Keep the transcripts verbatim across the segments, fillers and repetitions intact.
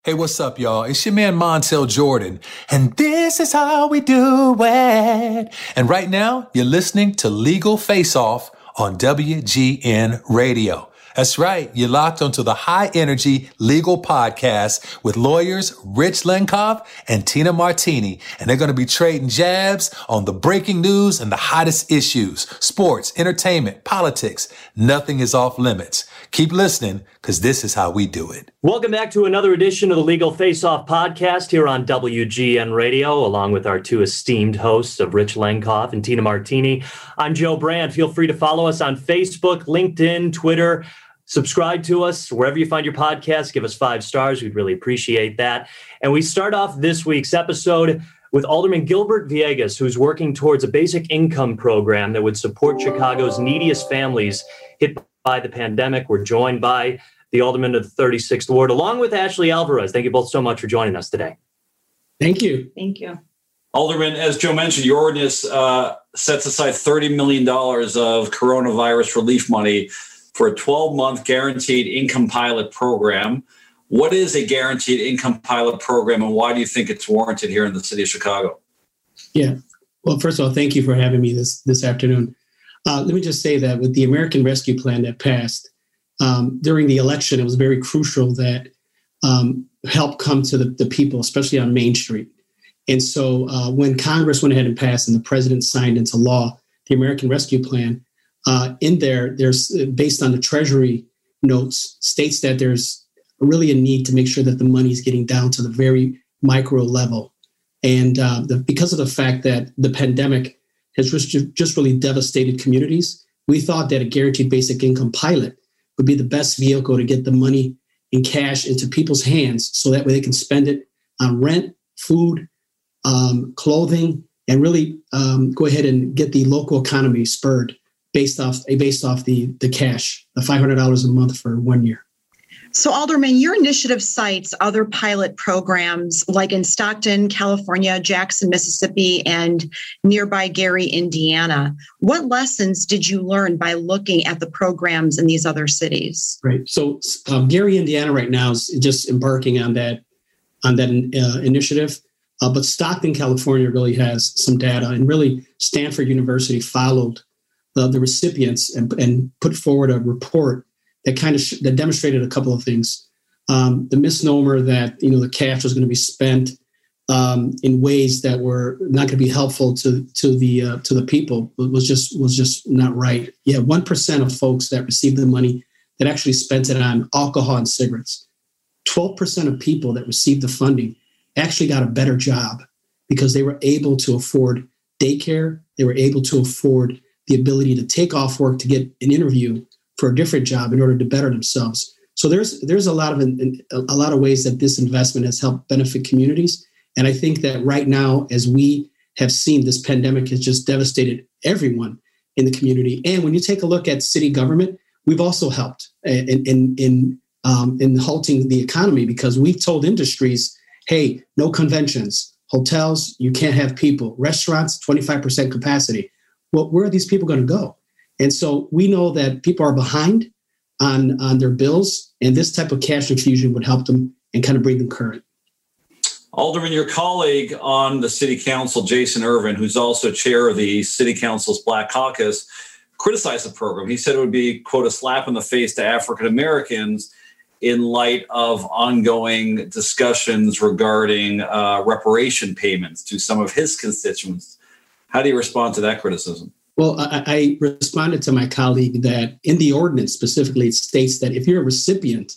Hey, what's up, y'all? It's your man Montel Jordan, and this is how we do it. And right now, you're listening to Legal Face Off on W G N Radio. That's right. You're locked onto the high energy legal podcast with lawyers Rich Lenkov and Tina Martini. And they're going to be trading jabs on the breaking news and the hottest issues, sports, entertainment, politics. Nothing is off limits. Keep listening, because this is how we do it. Welcome back to another edition of the Legal Face Off podcast here on W G N Radio, along with our two esteemed hosts of Rich Lenkov and Tina Martini. I'm Joe Brand. Feel free to follow us on Facebook, LinkedIn, Twitter. Subscribe to us wherever you find your podcast. Give us five stars. We'd really appreciate that. And we start off this week's episode with Alderman Gilbert Villegas, who's working towards a basic income program that would support Chicago's neediest families hit by the pandemic. We're joined by the Alderman of the thirty-sixth Ward, along with Ashley Alvarez. Thank you both so much for joining us today. Thank you. Thank you. Alderman, as Joe mentioned, your ordinance uh, sets aside thirty million dollars of coronavirus relief money for a twelve-month guaranteed income pilot program. What is a guaranteed income pilot program, and why do you think it's warranted here in the city of Chicago? Yeah. Well, first of all, thank you for having me this, this afternoon. Uh, let me just say that with the American Rescue Plan that passed um, during the election, it was very crucial that um, help come to the, the people, especially on Main Street. And so uh, when Congress went ahead and passed and the president signed into law the American Rescue Plan, Uh, in there, there's based on the Treasury notes, states that there's really a need to make sure that the money is getting down to the very micro level. And uh, the, because of the fact that the pandemic has just, just really devastated communities, we thought that a guaranteed basic income pilot would be the best vehicle to get the money in cash into people's hands so that way they can spend it on rent, food, um, clothing, and really um, go ahead and get the local economy spurred. Based off based off the, the cash, the five hundred dollars a month for one year. So, Alderman, your initiative cites other pilot programs like in Stockton, California, Jackson, Mississippi, and nearby Gary, Indiana. What lessons did you learn by looking at the programs in these other cities? Right. So, um, Gary, Indiana, right now is just embarking on that on that uh, initiative. Uh, but Stockton, California, really has some data, and really Stanford University followed The, the recipients and, and put forward a report that kind of sh- that demonstrated a couple of things. Um, the misnomer that you know the cash was going to be spent um, in ways that were not going to be helpful to to the uh, to the people was just was just not right. Yeah, one percent of folks that received the money that actually spent it on alcohol and cigarettes. Twelve percent of people that received the funding actually got a better job because they were able to afford daycare. They were able to afford the ability to take off work to get an interview for a different job in order to better themselves. So there's there's a lot of a lot of ways that this investment has helped benefit communities. And I think that right now, as we have seen, this pandemic has just devastated everyone in the community. And when you take a look at city government, we've also helped in in in, um, in halting the economy because we've told industries, hey, no conventions, hotels, you can't have people, restaurants, twenty-five percent capacity. Well, where are these people going to go? And so we know that people are behind on, on their bills, and this type of cash infusion would help them and kind of bring them current. Alderman, your colleague on the city council, Jason Irvin, who's also chair of the city council's Black Caucus, criticized the program. He said it would be, quote, a slap in the face to African Americans in light of ongoing discussions regarding uh, reparation payments to some of his constituents. How do you respond to that criticism? Well, I, I responded to my colleague that in the ordinance specifically, it states that if you're a recipient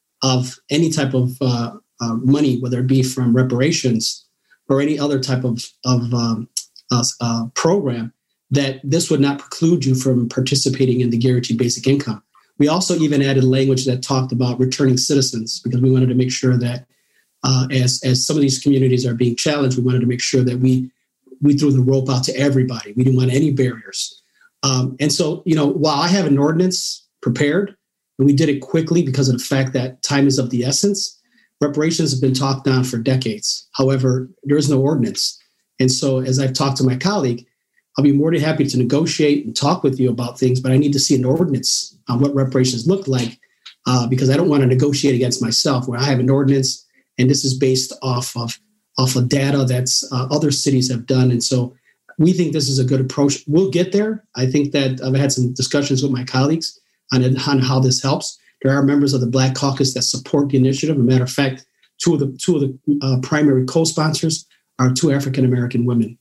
of any type of uh, uh, money, whether it be from reparations or any other type of, of um, uh, uh, program, that this would not preclude you from participating in the guaranteed basic income. We also even added language that talked about returning citizens because we wanted to make sure that uh, as, as some of these communities are being challenged, we wanted to make sure that we we threw the rope out to everybody. We didn't want any barriers. Um, and so, you know, while I have an ordinance prepared, and we did it quickly because of the fact that time is of the essence, reparations have been talked down for decades. However, there is no ordinance. And so as I've talked to my colleague, I'll be more than happy to negotiate and talk with you about things, but I need to see an ordinance on what reparations look like uh, because I don't want to negotiate against myself where I have an ordinance And this is based off of, off of data that's uh, other cities have done. And so we think this is a good approach. We'll get there. I think that I've had some discussions with my colleagues on, on how this helps. There are members of the Black Caucus that support the initiative. As a matter of fact, two of the two of the uh, primary co-sponsors are two African-American women.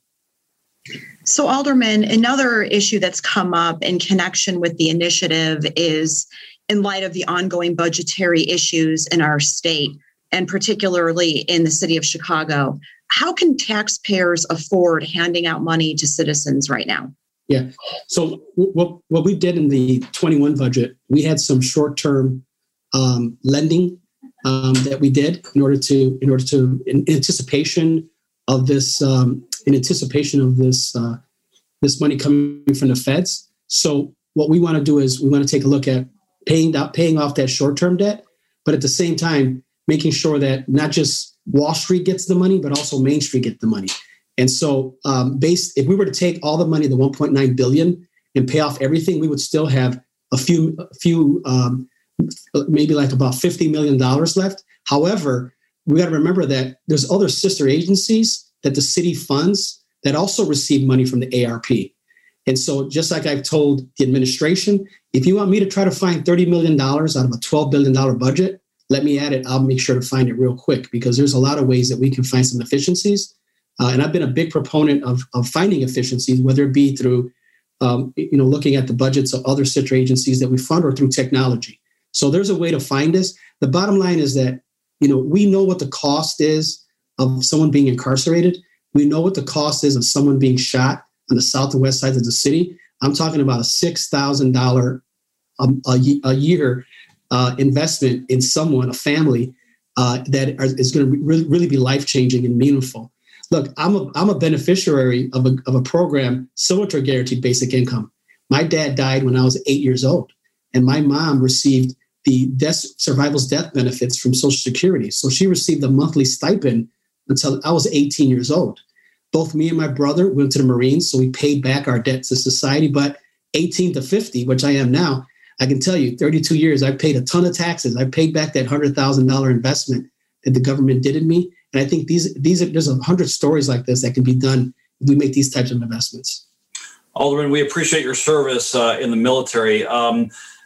So, Alderman, another issue that's come up in connection with the initiative is in light of the ongoing budgetary issues in our state, and particularly in the city of Chicago. How can taxpayers afford handing out money to citizens right now? Yeah. So what, what we did in the twenty-one budget, we had some short-term um, lending um, that we did in order to, in order to, in anticipation of this, um, in anticipation of this, uh, this money coming from the feds. So what we want to do is we want to take a look at paying out, paying off that short-term debt, but at the same time, making sure that not just Wall Street gets the money, but also Main Street get the money. And so um, based, if we were to take all the money, the one point nine billion dollars, and pay off everything, we would still have a few, a few um, maybe like about fifty million dollars left. However, we got to remember that there's other sister agencies that the city funds that also receive money from the A R P. And so just like I've told the administration, if you want me to try to find thirty million dollars out of a twelve billion dollars budget, let me add it. I'll make sure to find it real quick, because there's a lot of ways that we can find some efficiencies. Uh, and I've been a big proponent of, of finding efficiencies, whether it be through, um, you know, looking at the budgets of other sister agencies that we fund or through technology. So there's a way to find this. The bottom line is that, you know, we know what the cost is of someone being incarcerated. We know what the cost is of someone being shot on the south and west sides of the city. I'm talking about a six thousand dollars a, a, a year uh, investment in someone, a family, uh, that are, is going to really, really be life-changing and meaningful. Look, I'm a I'm a beneficiary of a of a program similar to guaranteed basic income. My dad died when I was eight years old, and my mom received the death survival's death benefits from Social Security. So she received a monthly stipend until I was eighteen years old. Both me and my brother went to the Marines, so we paid back our debt to society. But eighteen to fifty, which I am now, I can tell you, thirty-two years, I paid a ton of taxes. I paid back that one hundred thousand dollars investment that the government did in me. And I think these these are, there's a hundred stories like this that can be done if we make these types of investments. Alderman, we appreciate your service uh, in the military. Um,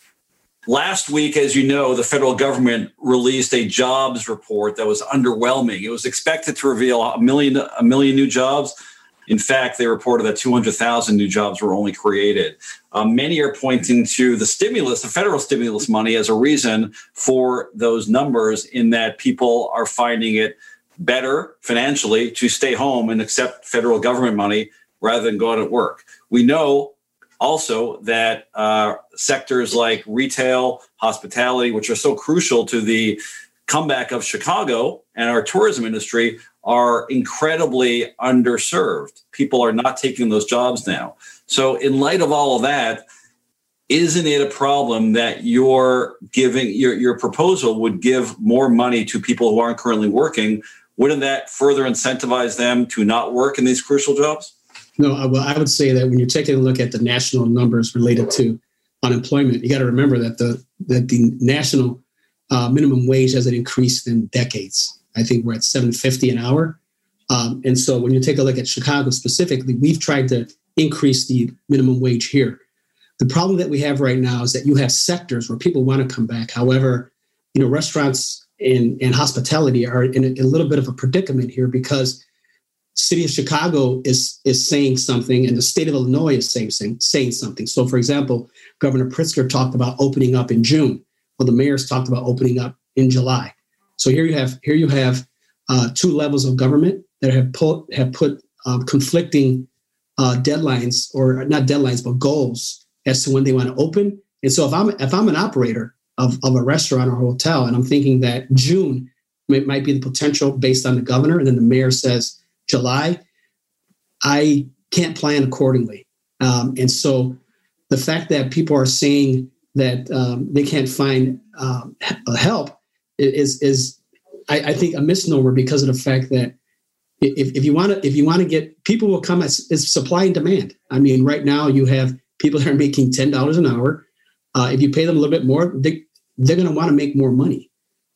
last week, as you know, the federal government released a jobs report that was underwhelming. It was expected to reveal a million a million new jobs. In fact, they reported that two hundred thousand new jobs were only created. Um, many are pointing to the stimulus, the federal stimulus money, as a reason for those numbers, in that people are finding it better financially to stay home and accept federal government money rather than go out at work. We know also that uh, sectors like retail, hospitality, which are so crucial to the comeback of Chicago and our tourism industry, are incredibly underserved. People are not taking those jobs now. So in light of all of that, isn't it a problem that your giving your, your proposal would give more money to people who aren't currently working? Wouldn't that further incentivize them to not work in these crucial jobs? No, well, I would say that when you're taking a look at the national numbers related to unemployment, you got to remember that the that the national uh, minimum wage hasn't increased in decades. I think we're at seven fifty an hour. Um, and so when you take a look at Chicago specifically, we've tried to increase the minimum wage here. The problem that we have right now is that you have sectors where people want to come back. However, you know, restaurants and, and hospitality are in a, a little bit of a predicament here, because city of Chicago is is saying something and the state of Illinois is saying, saying, saying something. So, for example, Governor Pritzker talked about opening up in June. Well, the mayor's talked about opening up in July. So here you have here you have uh, two levels of government that have put have put um, conflicting uh, deadlines, or not deadlines, but goals as to when they want to open. And so if I'm if I'm an operator of, of a restaurant or hotel, and I'm thinking that June might, might be the potential based on the governor, and then the mayor says July, I can't plan accordingly. Um, and so the fact that people are saying that um, they can't find um, help is, is I, I think, a misnomer, because of the fact that if, if you want to, if you want to get, people will come as, as supply and demand. I mean, right now you have people that are making ten dollars an hour. Uh, if you pay them a little bit more, they, they're going to want to make more money.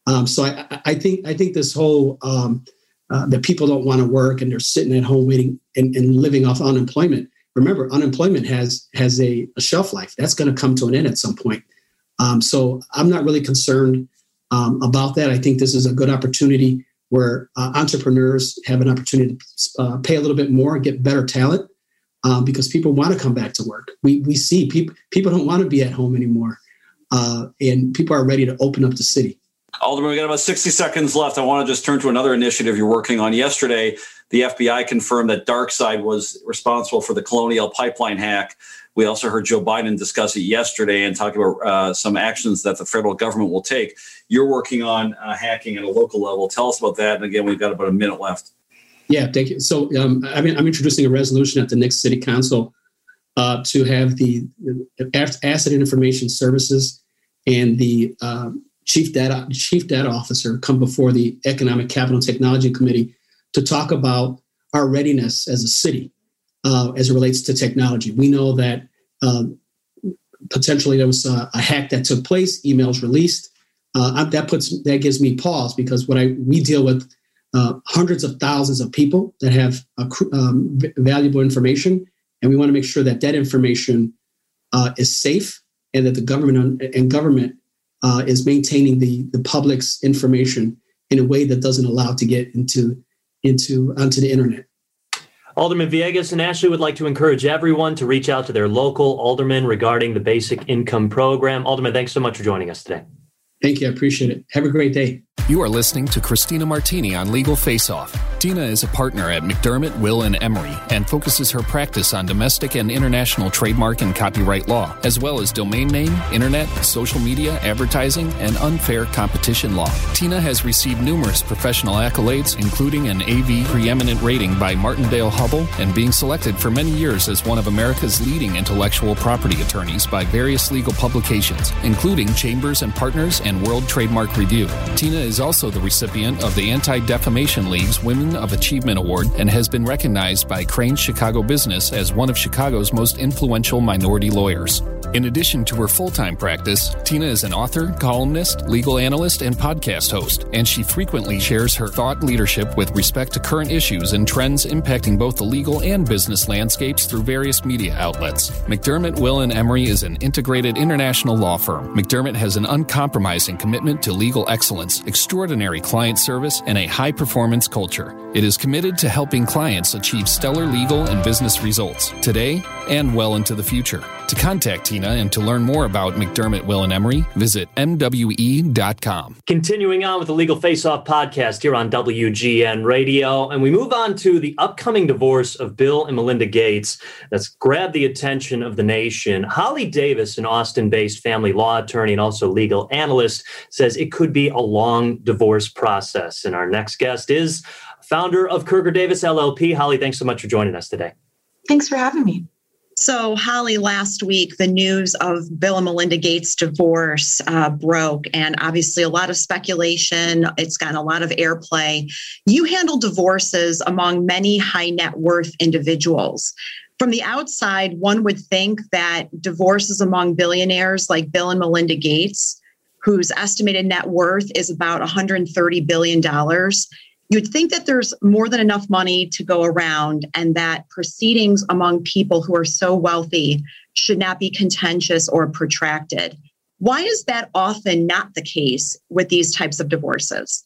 Um, so I, I think I think this whole um, uh, that people don't want to work and they're sitting at home waiting and, and living off unemployment. Remember, unemployment has has a, a shelf life. That's going to come to an end at some point. Um, so I'm not really concerned um, about that. I think this is a good opportunity where uh, entrepreneurs have an opportunity to uh, pay a little bit more, get better talent, um, because people want to come back to work. We we see people people don't want to be at home anymore, uh, and people are ready to open up the city. Alderman, we got about sixty seconds left. I want to just turn to another initiative you're working on. Yesterday, the F B I confirmed that DarkSide was responsible for the Colonial Pipeline hack. We also heard Joe Biden discuss it yesterday and talk about uh, some actions that the federal government will take. You're working on uh, hacking at a local level. Tell us about that. And again, we've got about a minute left. Yeah, thank you. So um, I mean, I'm introducing a resolution at the next City Council uh, to have the, the Asset Information Services and the um, Chief Data Chief Data Officer come before the Economic Capital and Technology Committee to talk about our readiness as a city uh, as it relates to technology. We know that um, potentially there was a, a hack that took place, emails released. Uh, that puts that gives me pause because what I we deal with uh, hundreds of thousands of people that have a, um, valuable information, and we want to make sure that that information uh, is safe and that the government and government Uh, is maintaining the the public's information in a way that doesn't allow it to get into into onto the internet. Alderman Villegas and Ashley would like to encourage everyone to reach out to their local alderman regarding the basic income program. Alderman, thanks so much for joining us today. Thank you. I appreciate it. Have a great day. You are listening to Christina Martini on Legal Face Off. Tina is a partner at McDermott, Will and Emery and focuses her practice on domestic and international trademark and copyright law, as well as domain name, internet, social media, advertising, and unfair competition law. Tina has received numerous professional accolades, including an A V preeminent rating by Martindale-Hubbell and being selected for many years as one of America's leading intellectual property attorneys by various legal publications, including Chambers and Partners and World Trademark Review. Tina is also the recipient of the Anti-Defamation League's Women of Achievement Award and has been recognized by Crain's Chicago Business as one of Chicago's most influential minority lawyers. In addition to her full-time practice, Tina is an author, columnist, legal analyst, and podcast host, and she frequently shares her thought leadership with respect to current issues and trends impacting both the legal and business landscapes through various media outlets. McDermott, Will and Emery is an integrated international law firm. McDermott has an uncompromising commitment to legal excellence, extraordinary client service, and a high-performance culture. It is committed to helping clients achieve stellar legal and business results today and well into the future. To contact Tina and to learn more about McDermott, Will and Emery, visit M W E dot com. Continuing on with the Legal Face Off podcast here on W G N Radio, and we move on to the upcoming divorce of Bill and Melinda Gates that's grabbed the attention of the nation. Holly Davis, an Austin-based family law attorney and also legal analyst, says it could be a long divorce process. And our next guest is founder of Kirker Davis L L P. Holly, thanks so much for joining us today. Thanks for having me. So, Holly, last week, the news of Bill and Melinda Gates' divorce uh, broke, and obviously a lot of speculation. It's gotten a lot of airplay. You handle divorces among many high net worth individuals. From the outside, one would think that divorces among billionaires like Bill and Melinda Gates, whose estimated net worth is about one hundred thirty billion dollars, you'd think that there's more than enough money to go around and that proceedings among people who are so wealthy should not be contentious or protracted. Why is that often not the case with these types of divorces?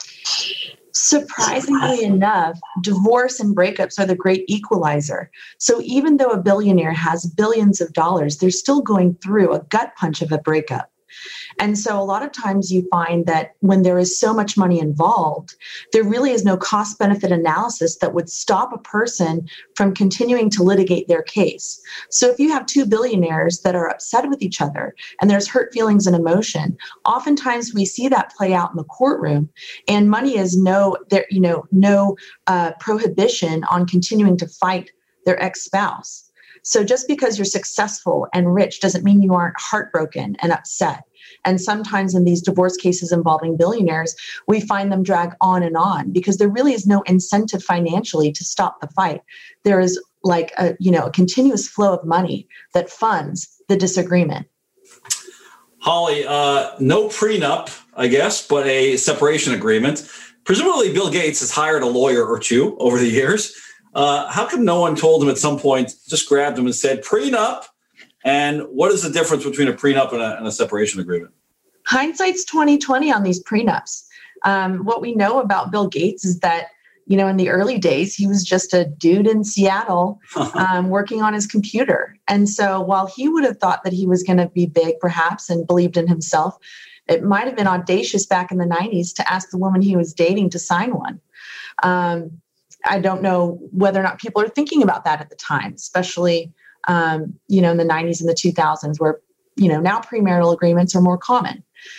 Surprisingly enough, divorce and breakups are the great equalizer. So even though a billionaire has billions of dollars, they're still going through a gut punch of a breakup. And so a lot of times you find that when there is so much money involved, there really is no cost benefit analysis that would stop a person from continuing to litigate their case. So if you have two billionaires that are upset with each other and there's hurt feelings and emotion, oftentimes we see that play out in the courtroom, and money is no, there, you know, no uh, prohibition on continuing to fight their ex-spouse. So just because you're successful and rich doesn't mean you aren't heartbroken and upset. And sometimes in these divorce cases involving billionaires, we find them drag on and on because there really is no incentive financially to stop the fight. There is like a, you know, a continuous flow of money that funds the disagreement. Holly, uh, no prenup I guess, but a separation agreement. Presumably Bill Gates has hired a lawyer or two over the years. Uh, how come no one told him at some point, just grabbed him and said, prenup? And what is the difference between a prenup and a, and a separation agreement? Hindsight's twenty twenty on these prenups. Um, what we know about Bill Gates is that, you know, in the early days, he was just a dude in Seattle um, working on his computer. And so while he would have thought that he was going to be big, perhaps, and believed in himself, it might have been audacious back in the nineties to ask the woman he was dating to sign one. Um, I don't know whether or not people are thinking about that at the time, especially, um, you know, in the nineties and the two thousands, where, you know, now premarital agreements are more common.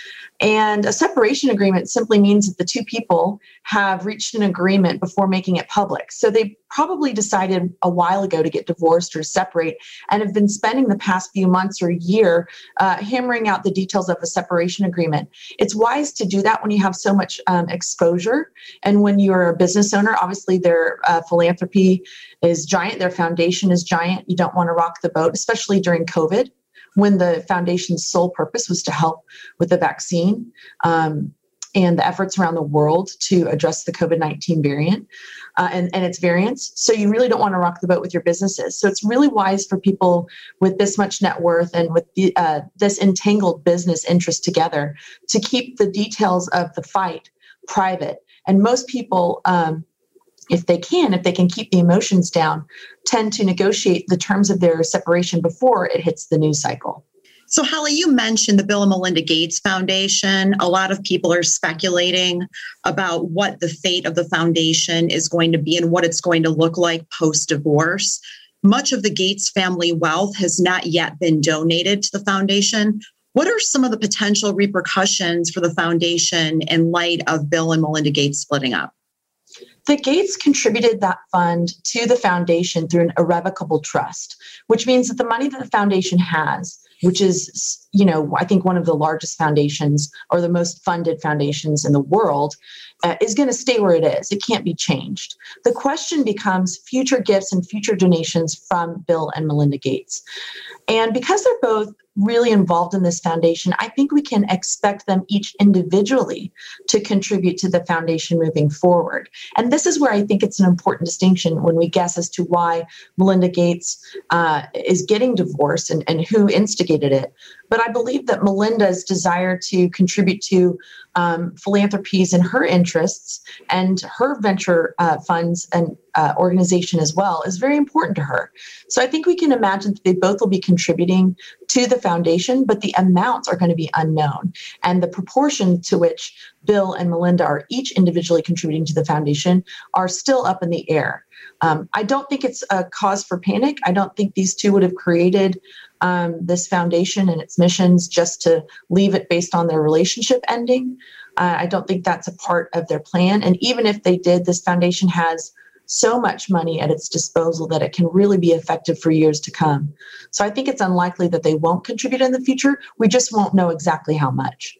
And a separation agreement simply means that the two people have reached an agreement before making it public. So they probably decided a while ago to get divorced or separate and have been spending the past few months or year uh, hammering out the details of a separation agreement. It's wise to do that when you have so much um, exposure. And when you're a business owner, obviously their uh, philanthropy is giant. Their foundation is giant. You don't want to rock the boat, especially during COVID, when the foundation's sole purpose was to help with the vaccine um, and the efforts around the world to address the COVID nineteen variant uh, and, and its variants. So you really don't want to rock the boat with your businesses. So it's really wise for people with this much net worth and with the, uh, this entangled business interest together to keep the details of the fight private. And most people, um, if they can, if they can keep the emotions down, tend to negotiate the terms of their separation before it hits the news cycle. So, Holly, you mentioned the Bill and Melinda Gates Foundation. A lot of people are speculating about what the fate of the foundation is going to be and what it's going to look like post-divorce. Much of the Gates family wealth has not yet been donated to the foundation. What are some of the potential repercussions for the foundation in light of Bill and Melinda Gates splitting up? The Gates contributed that fund to the foundation through an irrevocable trust, which means that the money that the foundation has, which is, you know, I think one of the largest foundations or the most funded foundations in the world, uh, is going to stay where it is. It can't be changed. The question becomes future gifts and future donations from Bill and Melinda Gates. And because they're both really involved in this foundation, I think we can expect them each individually to contribute to the foundation moving forward. And this is where I think it's an important distinction when we guess as to why Melinda Gates uh, is getting divorced and, and who instigated it. But I believe that Melinda's desire to contribute to um, philanthropies in her interests and her venture uh, funds and uh, organization as well is very important to her. So I think we can imagine that they both will be contributing to the foundation, but the amounts are going to be unknown. And the proportion to which Bill and Melinda are each individually contributing to the foundation are still up in the air. Um, I don't think it's a cause for panic. I don't think these two would have created um, this foundation and its missions just to leave it based on their relationship ending. Uh, I don't think that's a part of their plan. And even if they did, this foundation has so much money at its disposal that it can really be effective for years to come. So I think it's unlikely that they won't contribute in the future. We just won't know exactly how much.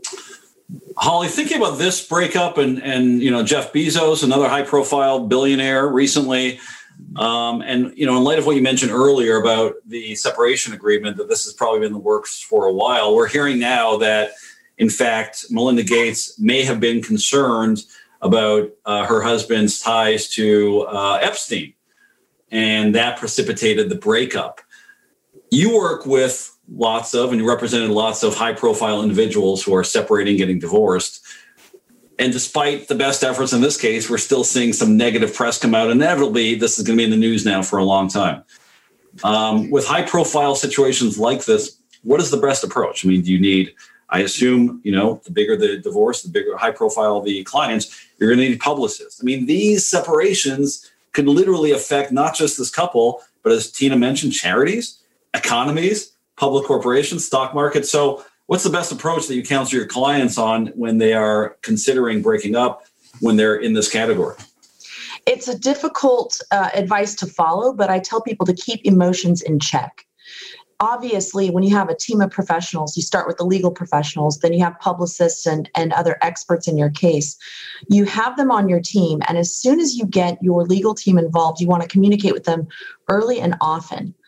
Holly, thinking about this breakup and, and you know, Jeff Bezos, another high-profile billionaire recently, um, and, you know, in light of what you mentioned earlier about the separation agreement, that this has probably been in the works for a while, we're hearing now that, in fact, Melinda Gates may have been concerned about uh, her husband's ties to uh, Epstein, and that precipitated the breakup. You work with lots of, and you represented lots of high-profile individuals who are separating, getting divorced. And despite the best efforts in this case, we're still seeing some negative press come out. Inevitably, this is going to be in the news now for a long time. Um, with high-profile situations like this, what is the best approach? I mean, do you need, I assume, you know, the bigger the divorce, the bigger high-profile the clients, you're going to need publicists. I mean, these separations could literally affect not just this couple, but as Tina mentioned, charities, economies, public corporations, stock market. So what's the best approach that you counsel your clients on when they are considering breaking up, when they're in this category? It's a difficult uh, advice to follow, but I tell people to keep emotions in check. Obviously, when you have a team of professionals, you start with the legal professionals, then you have publicists and, and other experts in your case. You have them on your team. And as soon as you get your legal team involved, you want to communicate with them early and often.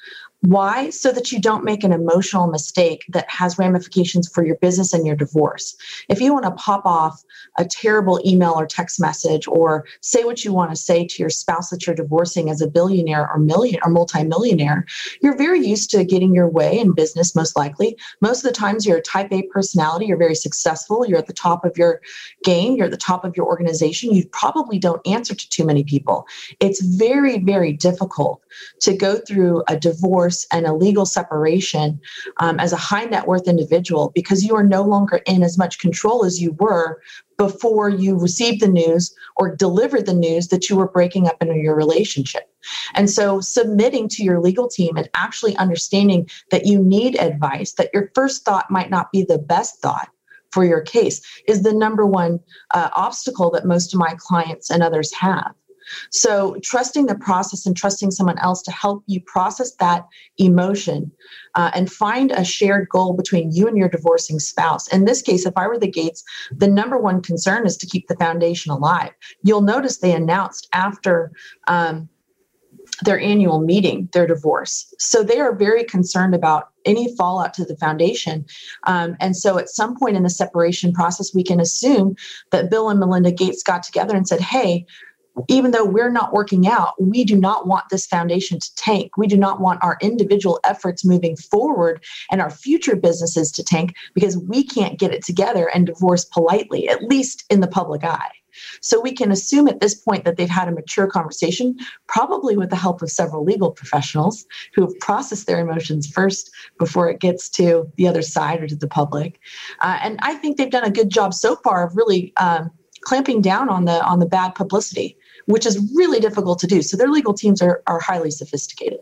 Why? So that you don't make an emotional mistake that has ramifications for your business and your divorce. If you want to pop off a terrible email or text message or say what you want to say to your spouse that you're divorcing as a billionaire or million or multimillionaire, you're very used to getting your way in business, most likely. Most of the times you're a type A personality, you're very successful, you're at the top of your game, you're at the top of your organization, you probably don't answer to too many people. It's very, very difficult to go through a divorce and a legal separation um, as a high net worth individual because you are no longer in as much control as you were before you received the news or delivered the news that you were breaking up in your relationship. And so submitting to your legal team and actually understanding that you need advice, that your first thought might not be the best thought for your case, is the number one uh, obstacle that most of my clients and others have. So trusting the process and trusting someone else to help you process that emotion uh, and find a shared goal between you and your divorcing spouse. In this case, if I were the Gates, the number one concern is to keep the foundation alive. You'll notice they announced after um, their annual meeting their divorce. So they are very concerned about any fallout to the foundation. Um, and so at some point in the separation process, we can assume that Bill and Melinda Gates got together and said, hey, even though we're not working out, we do not want this foundation to tank. We do not want our individual efforts moving forward and our future businesses to tank because we can't get it together and divorce politely, at least in the public eye. So we can assume at this point that they've had a mature conversation, probably with the help of several legal professionals who have processed their emotions first before it gets to the other side or to the public. Uh, and I think they've done a good job so far of really um, clamping down on the on the bad publicity, which is really difficult to do. So their legal teams are, are highly sophisticated.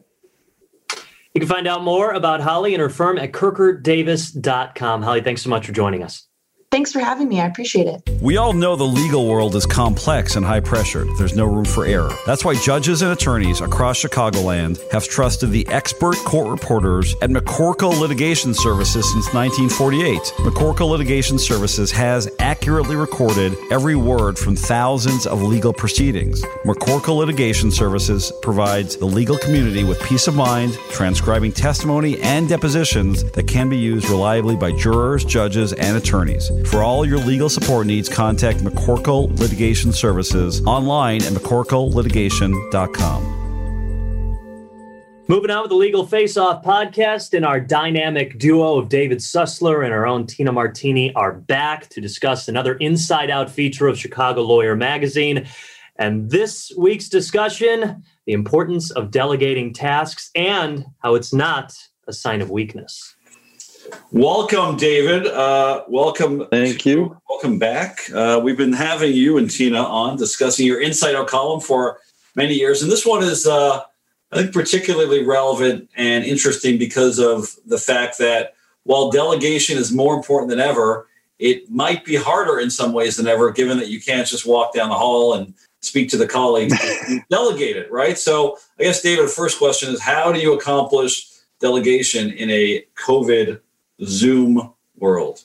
You can find out more about Holly and her firm at kirker davis dot com. Holly, thanks so much for joining us. Thanks for having me. I appreciate it. We all know the legal world is complex and high pressure. There's no room for error. That's why judges and attorneys across Chicagoland have trusted the expert court reporters at McCorkle Litigation Services since nineteen forty-eight. McCorkle Litigation Services has accurately recorded every word from thousands of legal proceedings. McCorkle Litigation Services provides the legal community with peace of mind, transcribing testimony and depositions that can be used reliably by jurors, judges, and attorneys. For all your legal support needs, contact McCorkle Litigation Services online at mccorkle litigation dot com. Moving on with the Legal Face Off podcast, and our dynamic duo of David Sussler and our own Tina Martini are back to discuss another Inside Out feature of Chicago Lawyer Magazine. And this week's discussion, the importance of delegating tasks and how it's not a sign of weakness. Welcome, David. Uh, welcome. Thank to, you. Welcome back. Uh, we've been having you and Tina on discussing your Inside Out column for many years. And this one is, uh, I think, particularly relevant and interesting because of the fact that while delegation is more important than ever, it might be harder in some ways than ever, given that you can't just walk down the hall and speak to the colleagues and delegate it, right? So I guess, David, the first question is, how do you accomplish delegation in a COVID Zoom world?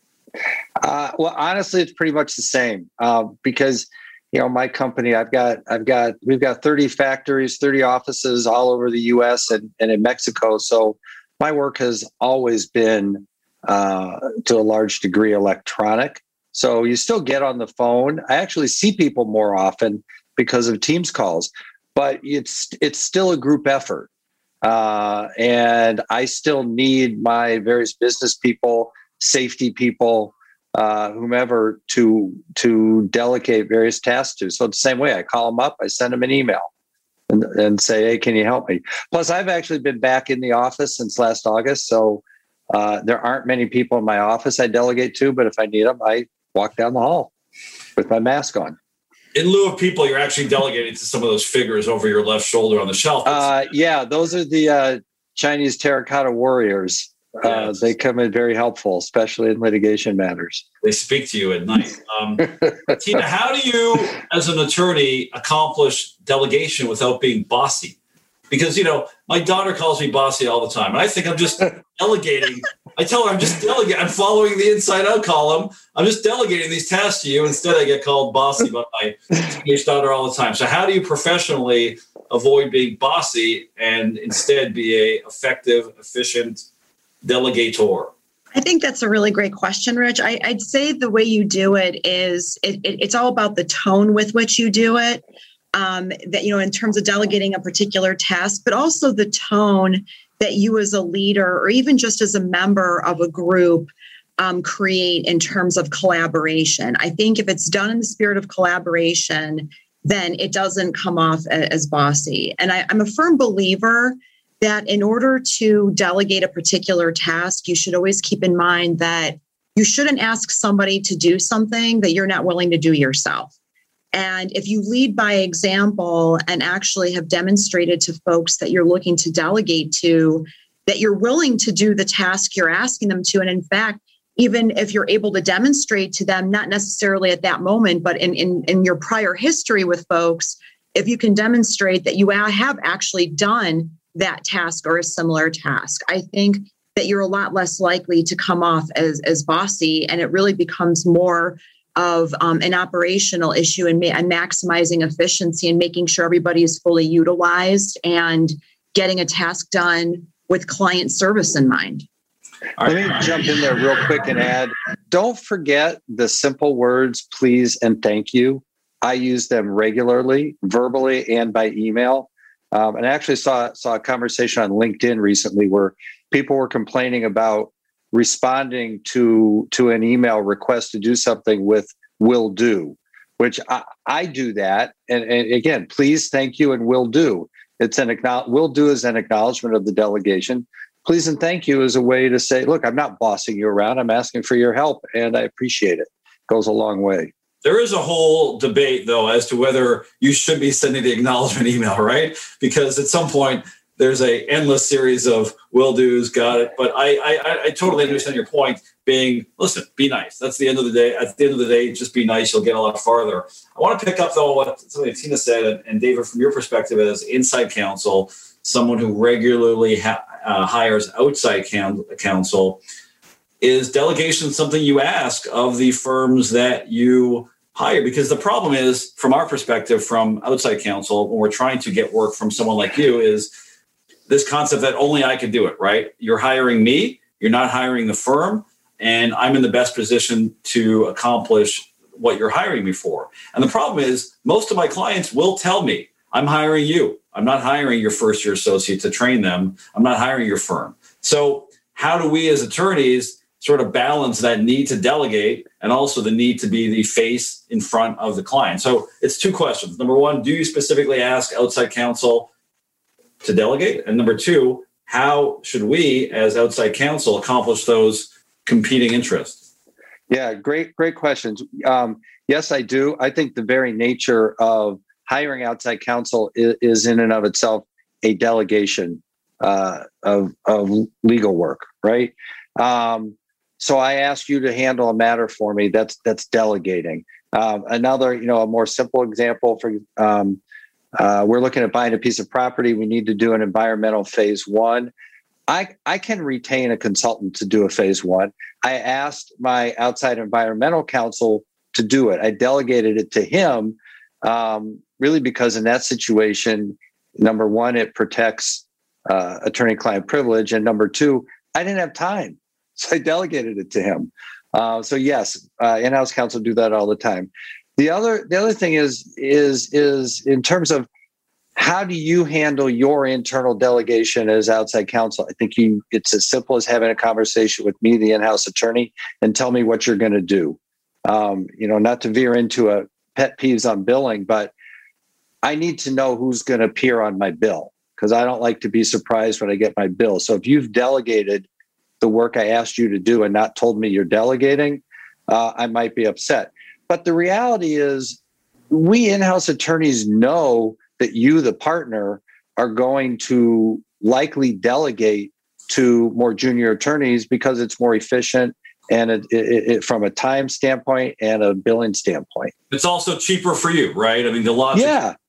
Uh, well, honestly, it's pretty much the same uh, because, you know, my company, I've got, I've got, we've got thirty factories, thirty offices all over the U S and, and in Mexico. So my work has always been uh, to a large degree electronic. So you still get on the phone. I actually see people more often because of Teams calls, but it's it's still a group effort. Uh, and I still need my various business people, safety people, uh, whomever to to delegate various tasks to. So the same way, I call them up, I send them an email and, and say, hey, can you help me? Plus, I've actually been back in the office since last August. So uh, there aren't many people in my office I delegate to, but if I need them, I walk down the hall with my mask on. In lieu of people, you're actually delegating to some of those figures over your left shoulder on the shelf. Uh, yeah, those are the uh, Chinese terracotta warriors. Uh, yes. They come in very helpful, especially in litigation matters. They speak to you at night. Um, Tina, how do you, as an attorney, accomplish delegation without being bossy? because, you know, my daughter calls me bossy all the time. And I think I'm just delegating. I tell her I'm just delegating. I'm following the inside out column. I'm just delegating these tasks to you. Instead, I get called bossy by my teenage daughter all the time. So how do you professionally avoid being bossy and instead be a effective, efficient delegator? I think that's a really great question, Rich. I, I'd say the way you do it is it, it, it's all about the tone with which you do it. Um, that, you know, in terms of delegating a particular task, but also the tone that you as a leader or even just as a member of a group um, create in terms of collaboration. I think if it's done in the spirit of collaboration, then it doesn't come off as bossy. And I, I'm a firm believer that in order to delegate a particular task, you should always keep in mind that you shouldn't ask somebody to do something that you're not willing to do yourself. And if you lead by example and actually have demonstrated to folks that you're looking to delegate to, that you're willing to do the task you're asking them to, and in fact, even if you're able to demonstrate to them, not necessarily at that moment, but in, in, in your prior history with folks, if you can demonstrate that you have actually done that task or a similar task, I think that you're a lot less likely to come off as, as bossy, and it really becomes more of um, an operational issue and, ma- and maximizing efficiency and making sure everybody is fully utilized and getting a task done with client service in mind. Let me jump in there real quick and add, don't forget the simple words, please and thank you. I use them regularly, verbally and by email. Um, and I actually saw, saw a conversation on LinkedIn recently where people were complaining about responding to to an email request to do something with will do, which I, I do that. And, and again, please, thank you, and will do. It's an will do is an acknowledgement of the delegation. Please and thank you is a way to say, look, I'm not bossing you around. I'm asking for your help, and I appreciate it. Goes a long way. There is a whole debate, though, as to whether you should be sending the acknowledgement email, right? Because at some point, there's a endless series of will do's, got it. But I, I I totally understand your point being, listen, be nice. That's the end of the day. At the end of the day, just be nice. You'll get a lot farther. I want to pick up, though, what something Tina said. And, and David, from your perspective as inside counsel, someone who regularly ha- uh, hires outside can- counsel, is delegation something you ask of the firms that you hire? Because the problem is, from our perspective, from outside counsel, when we're trying to get work from someone like you, is this concept that only I can do it, right? You're hiring me, you're not hiring the firm, and I'm in the best position to accomplish what you're hiring me for. And the problem is, most of my clients will tell me, I'm hiring you. I'm not hiring your first year associate to train them. I'm not hiring your firm. So how do we as attorneys sort of balance that need to delegate and also the need to be the face in front of the client? So it's two questions. Number one, do you specifically ask outside counsel to delegate? And number two, how should we as outside counsel accomplish those competing interests? Yeah, great, great questions. Um, yes, I do. I think the very nature of hiring outside counsel is, is in and of itself a delegation uh, of, of legal work, right? Um, so I ask you to handle a matter for me. That's that's delegating. Um, another, you know, a more simple example for um, Uh, we're looking at buying a piece of property. We need to do an environmental phase one. I, I can retain a consultant to do a phase one. I asked my outside environmental counsel to do it. I delegated it to him um, really because in that situation, number one, it protects uh, attorney-client privilege. And number two, I didn't have time. So I delegated it to him. Uh, so yes, uh, in-house counsel do that all the time. The other the other thing is is is in terms of how do you handle your internal delegation as outside counsel? I think you it's as simple as having a conversation with me, the in-house attorney, and tell me what you're going to do. Um, you know, not to veer into a pet peeves on billing, but I need to know who's going to appear on my bill because I don't like to be surprised when I get my bill. So if you've delegated the work I asked you to do and not told me you're delegating, uh, I might be upset. But the reality is we in-house attorneys know that you, the partner, are going to likely delegate to more junior attorneys because it's more efficient and it, it, it, from a time standpoint and a billing standpoint. It's also cheaper for you, right? I mean, the logic, yeah.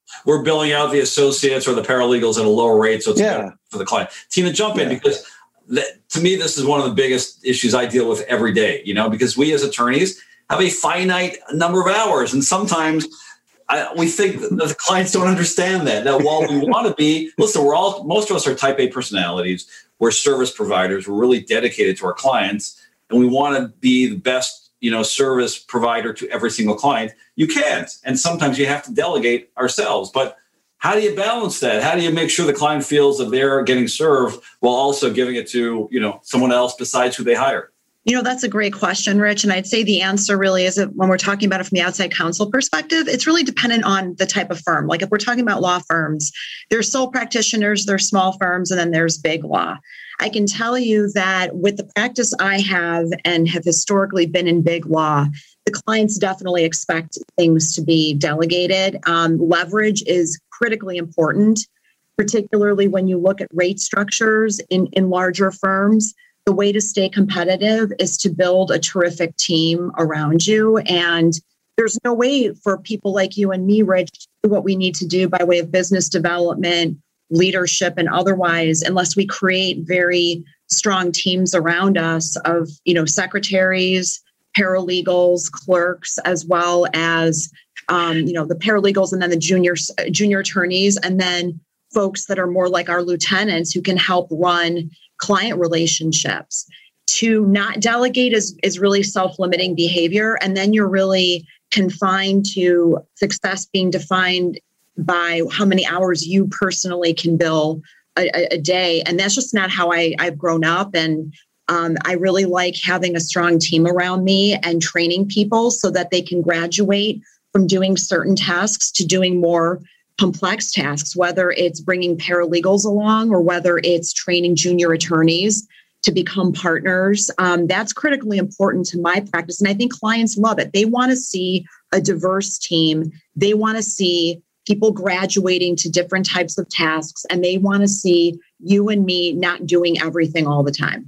we're billing out the associates or the paralegals at a lower rate, so it's Yeah. better for the client. Tina, jump in Yeah. because that, to me, this is one of the biggest issues I deal with every day. You know, because we as attorneys have a finite number of hours, and sometimes I, we think that the clients don't understand that. That while we want to be, listen, we're all most of us are Type A personalities. We're service providers. We're really dedicated to our clients, and we want to be the best, you know, service provider to every single client. You can't, and sometimes you have to delegate ourselves. But how do you balance that? How do you make sure the client feels that they're getting served while also giving it to, you know, someone else besides who they hire? You know, that's a great question, Rich. And I'd say the answer really is that when we're talking about it from the outside counsel perspective, it's really dependent on the type of firm. Like if we're talking about law firms, there's sole practitioners, there's small firms, and then there's big law. I can tell you that with the practice I have and have historically been in big law, the clients definitely expect things to be delegated. Um, leverage is critically important, particularly when you look at rate structures in, in larger firms. The way to stay competitive is to build a terrific team around you. And there's no way for people like you and me, Rich, to do what we need to do by way of business development, leadership, and otherwise, unless we create very strong teams around us of, you know, secretaries, paralegals, clerks, as well as, um, you know, the paralegals and then the junior, junior attorneys, and then folks that are more like our lieutenants who can help run client relationships. To not delegate is, is really self-limiting behavior. And then you're really confined to success being defined by how many hours you personally can bill a, a day. And that's just not how I, I've grown up. And um, I really like having a strong team around me and training people so that they can graduate from doing certain tasks to doing more complex tasks, whether it's bringing paralegals along or whether it's training junior attorneys to become partners. Um, that's critically important to my practice. And I think clients love it. They want to see a diverse team. They want to see people graduating to different types of tasks, and they want to see you and me not doing everything all the time.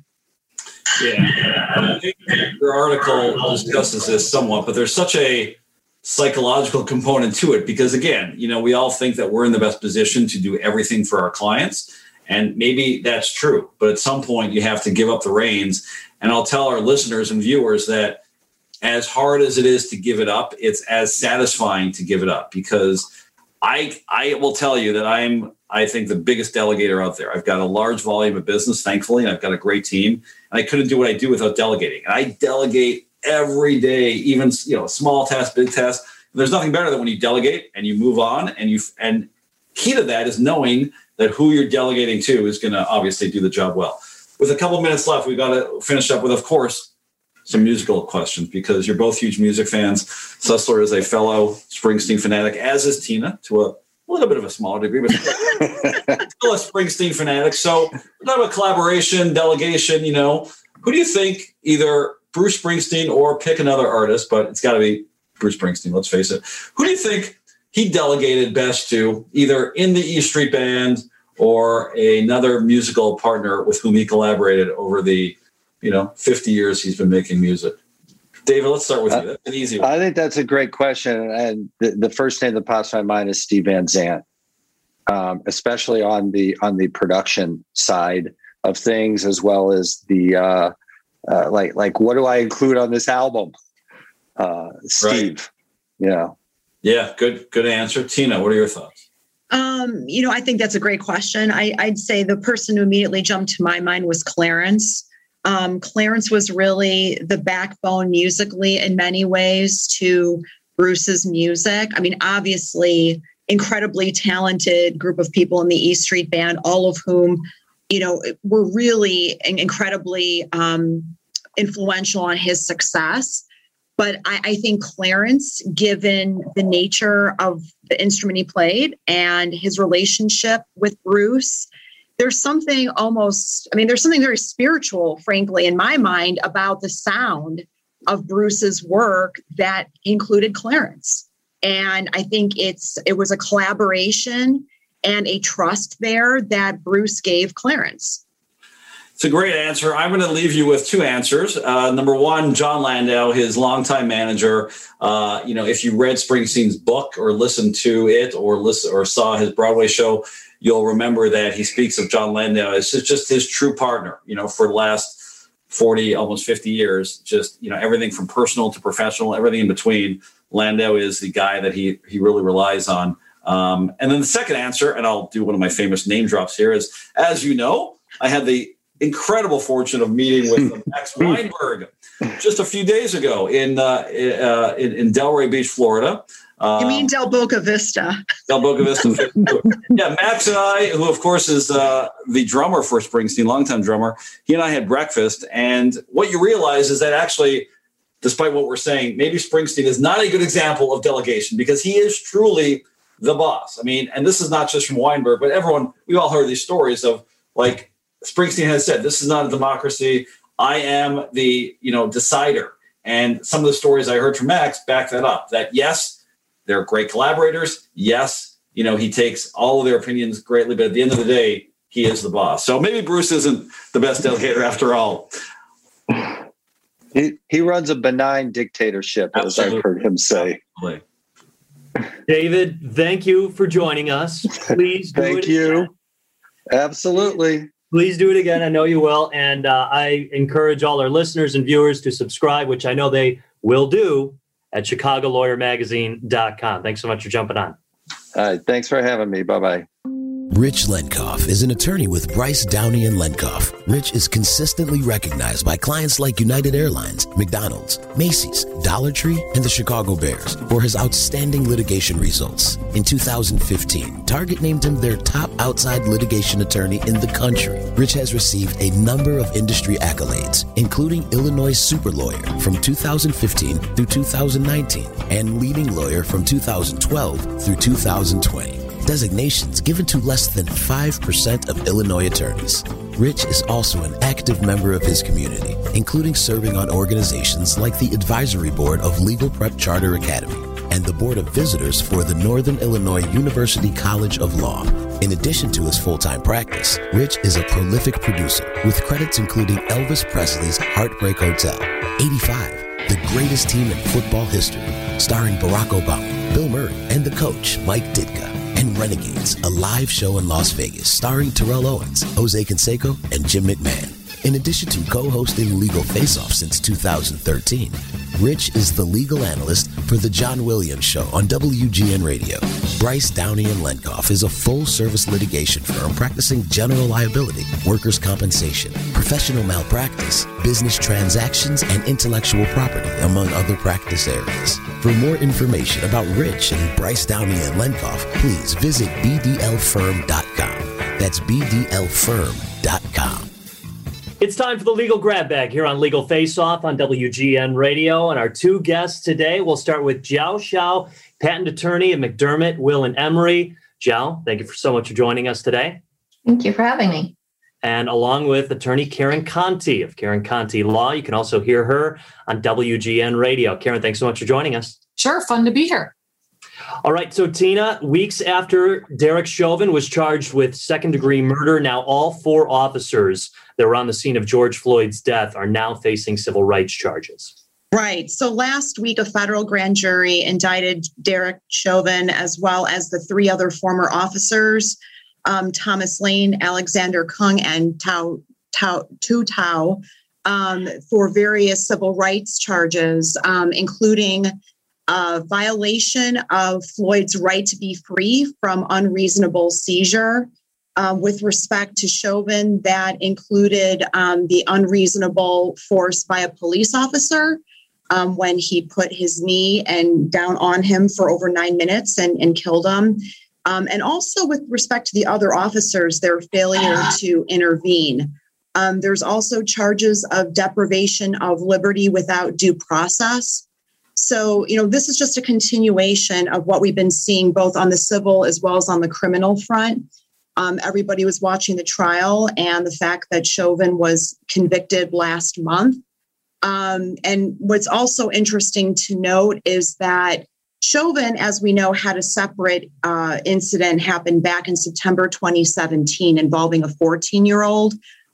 Yeah. I think your article discusses this somewhat, but there's such a psychological component to it because, again, you know, we all think that we're in the best position to do everything for our clients. And maybe that's true. But at some point, you have to give up the reins. And I'll tell our listeners and viewers that as hard as it is to give it up, it's as satisfying to give it up because I I will tell you that I'm, I think, the biggest delegator out there. I've got a large volume of business, thankfully, and I've got a great team. And I couldn't do what I do without delegating. And I delegate every day, even, you know, small tasks, big tasks. There's nothing better than when you delegate and you move on. And you and key to that is knowing that who you're delegating to is going to obviously do the job well. With a couple minutes left, we've got to finish up with, of course, some musical questions because you're both huge music fans. Sussler is a fellow Springsteen fanatic, as is Tina, to a little bit of a smaller degree, but still a Springsteen fanatic. So we're talking about collaboration, delegation, you know. Who do you think, either Bruce Springsteen or pick another artist, but it's got to be Bruce Springsteen, let's face it. Who do you think he delegated best to, either in the E Street Band or another musical partner with whom he collaborated over the, you know, fifty years he's been making music? David, let's start with you. That's an easy one. I think that's a great question. And the, the first name that pops to my mind is Steve Van Zandt, um, especially on the on the production side of things, as well as the uh, uh, like like what do I include on this album? Uh, Steve, right. Yeah, yeah, good good answer. Tina, what are your thoughts? Um, you know, I think that's a great question. I, I'd say the person who immediately jumped to my mind was Clarence. Um, Clarence was really the backbone musically in many ways to Bruce's music. I mean, obviously, incredibly talented group of people in the E Street Band, all of whom, you know, were really incredibly um, influential on his success. But I, I think Clarence, given the nature of the instrument he played and his relationship with Bruce, there's something almost, I mean, there's something very spiritual, frankly, in my mind about the sound of Bruce's work that included Clarence. And I think it's it was a collaboration and a trust there that Bruce gave Clarence. It's a great answer. I'm going to leave you with two answers. Uh, number one, Jon Landau, his longtime manager. Uh, you know, if you read Springsteen's book or listened to it or listen or saw his Broadway show, you'll remember that he speaks of Jon Landau as just his true partner. You know, for the last forty, almost fifty years, just you know, everything from personal to professional, everything in between. Landau is the guy that he he really relies on. Um, and then the second answer, and I'll do one of my famous name drops here, is as you know, I had the incredible fortune of meeting with Max Weinberg just a few days ago in uh, uh, in, in Delray Beach, Florida. Um, you mean Del Boca Vista? Del Boca Vista. Yeah, Max and I, who of course is uh, the drummer for Springsteen, longtime drummer, he and I had breakfast. And what you realize is that actually, despite what we're saying, maybe Springsteen is not a good example of delegation because he is truly the boss. I mean, and this is not just from Weinberg, but everyone, we've all heard these stories of like, Springsteen has said, this is not a democracy. I am the, you know, decider. And some of the stories I heard from Max back that up, that yes, they're great collaborators. Yes, you know, he takes all of their opinions greatly, but at the end of the day, he is the boss. So maybe Bruce isn't the best delegator after all. He, he runs a benign dictatorship, Absolutely. As I've heard him say. Absolutely. David, thank you for joining us. Please do thank it you. Again. Absolutely. Please do it again. I know you will. And uh, I encourage all our listeners and viewers to subscribe, which I know they will do, at chicago lawyer magazine dot com. Thanks so much for jumping on. All right. Thanks for having me. Bye-bye. Rich Lenkoff is an attorney with Bryce, Downey and Lenkoff. Rich is consistently recognized by clients like United Airlines, McDonald's, Macy's, Dollar Tree, and the Chicago Bears for his outstanding litigation results. In two thousand fifteen, Target named him their top outside litigation attorney in the country. Rich has received a number of industry accolades, including Illinois Super Lawyer from two thousand fifteen through two thousand nineteen and Leading Lawyer from two thousand twelve through two thousand twenty. Designations given to less than five percent of Illinois attorneys. Rich is also an active member of his community, including serving on organizations like the Advisory Board of Legal Prep Charter Academy and the Board of Visitors for the Northern Illinois University College of Law. In addition to his full-time practice, Rich is a prolific producer with credits including Elvis Presley's Heartbreak Hotel, eighty-five, the greatest team in football history, starring Barack Obama, Bill Murray, and the coach, Mike Ditka, and Renegades, a live show in Las Vegas starring Terrell Owens, Jose Canseco, and Jim McMahon. In addition to co-hosting Legal Face-Off since two thousand thirteen, Rich is the legal analyst for The John Williams Show on W G N Radio. Bryce, Downey and Lenkoff is a full-service litigation firm practicing general liability, workers' compensation, professional malpractice, business transactions, and intellectual property, among other practice areas. For more information about Rich and Bryce, Downey and Lenkoff, please visit b d l firm dot com. That's b d l firm dot com. It's time for the Legal Grab Bag here on Legal Face Off on W G N Radio. And our two guests today, we'll start with Jiao Shao, patent attorney at McDermott, Will and Emery. Jiao, thank you for so much for joining us today. Thank you for having me. And along with attorney Karen Conti of Karen Conti Law. You can also hear her on W G N Radio. Karen, thanks so much for joining us. Sure, fun to be here. All right, so Tina, weeks after Derek Chauvin was charged with second-degree murder, now all four officers that were on the scene of George Floyd's death are now facing civil rights charges. Right. So last week, a federal grand jury indicted Derek Chauvin as well as the three other former officers, um, Thomas Lane, Alexander Kung, and Tao, Tao, Tu Tao, um, for various civil rights charges, um, including a violation of Floyd's right to be free from unreasonable seizure. Uh, with respect to Chauvin, that included um, the unreasonable force by a police officer um, when he put his knee and down on him for over nine minutes and, and killed him. Um, and also with respect to the other officers, their failure to intervene. Um, there's also charges of deprivation of liberty without due process. So, you know, this is just a continuation of what we've been seeing both on the civil as well as on the criminal front. Um, everybody was watching the trial and the fact that Chauvin was convicted last month. Um, and what's also interesting to note is that Chauvin, as we know, had a separate uh, incident happen back in September twenty seventeen involving a fourteen-year-old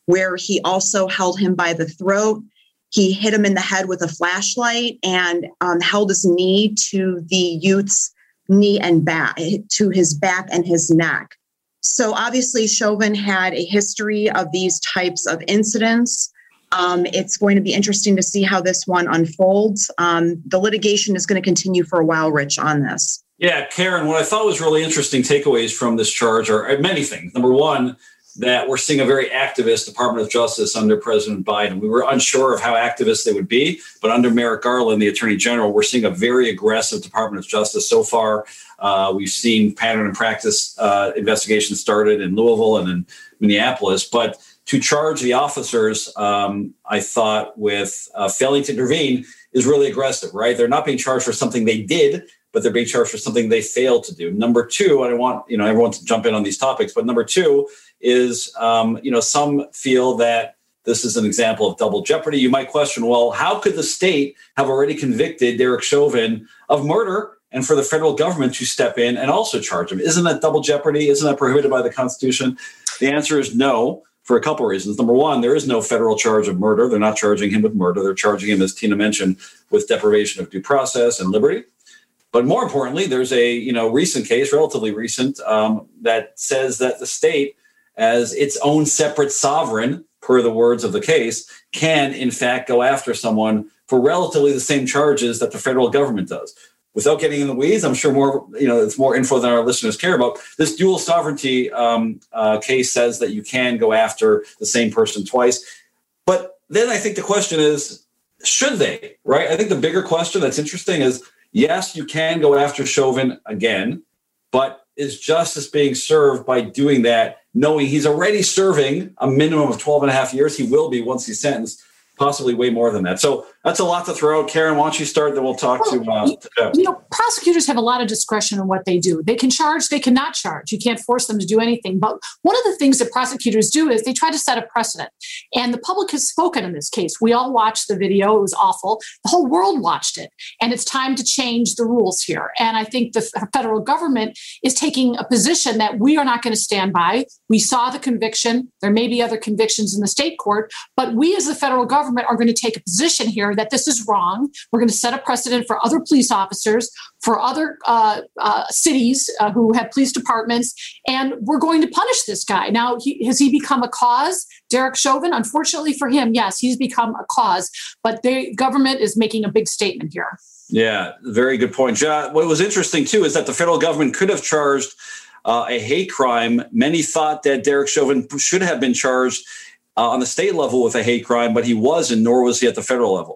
where he also held him by the throat. He hit him in the head with a flashlight and um, held his knee to the youth's knee and back, to his back and his neck. So obviously Chauvin had a history of these types of incidents. Um, it's going to be interesting to see how this one unfolds. Um, the litigation is going to continue for a while, Rich, on this. Yeah, Karen, what I thought was really interesting takeaways from this charge are many things. Number one, that we're seeing a very activist Department of Justice under President Biden. We were unsure of how activist they would be, but under Merrick Garland, the Attorney General, we're seeing a very aggressive Department of Justice so far. Uh, we've seen pattern and practice uh, investigations started in Louisville and in Minneapolis, but to charge the officers, um, I thought, with uh, failing to intervene is really aggressive, right? They're not being charged for something they did, but they're being charged for something they failed to do. Number two, I don't want you know everyone to jump in on these topics, but number two is, um, you know, some feel that this is an example of double jeopardy. You might question, well, how could the state have already convicted Derek Chauvin of murder and for the federal government to step in and also charge him? Isn't that double jeopardy? Isn't that prohibited by the Constitution? The answer is no, for a couple of reasons. Number one, there is no federal charge of murder. They're not charging him with murder. They're charging him, as Tina mentioned, with deprivation of due process and liberty. But more importantly, there's a you know recent case, relatively recent, um, that says that the state, as its own separate sovereign, per the words of the case, can in fact go after someone for relatively the same charges that the federal government does. Without getting in the weeds, I'm sure more you know it's more info than our listeners care about. This dual sovereignty um, uh, case says that you can go after the same person twice. But then I think the question is, should they? Right? I think the bigger question that's interesting is, yes, you can go after Chauvin again, but is justice being served by doing that, knowing he's already serving a minimum of twelve and a half years? He will be once he's sentenced, possibly way more than that. So that's a lot to throw out. Karen, why don't you start, then we'll talk well, to... Uh, to you know, prosecutors have a lot of discretion in what they do. They can charge, they cannot charge. You can't force them to do anything. But one of the things that prosecutors do is they try to set a precedent. And the public has spoken in this case. We all watched the video. It was awful. The whole world watched it. And it's time to change the rules here. And I think the federal government is taking a position that we are not going to stand by. We saw the conviction. There may be other convictions in the state court, but we as the federal government are going to take a position here that this is wrong. We're going to set a precedent for other police officers, for other uh, uh, cities uh, who have police departments, and we're going to punish this guy. Now, he, has he become a cause? Derek Chauvin, unfortunately for him, yes, he's become a cause, but the government is making a big statement here. Yeah, very good point. Ja, what was interesting, too, is that the federal government could have charged uh, a hate crime. Many thought that Derek Chauvin should have been charged uh, on the state level with a hate crime, but he wasn't, nor was he at the federal level.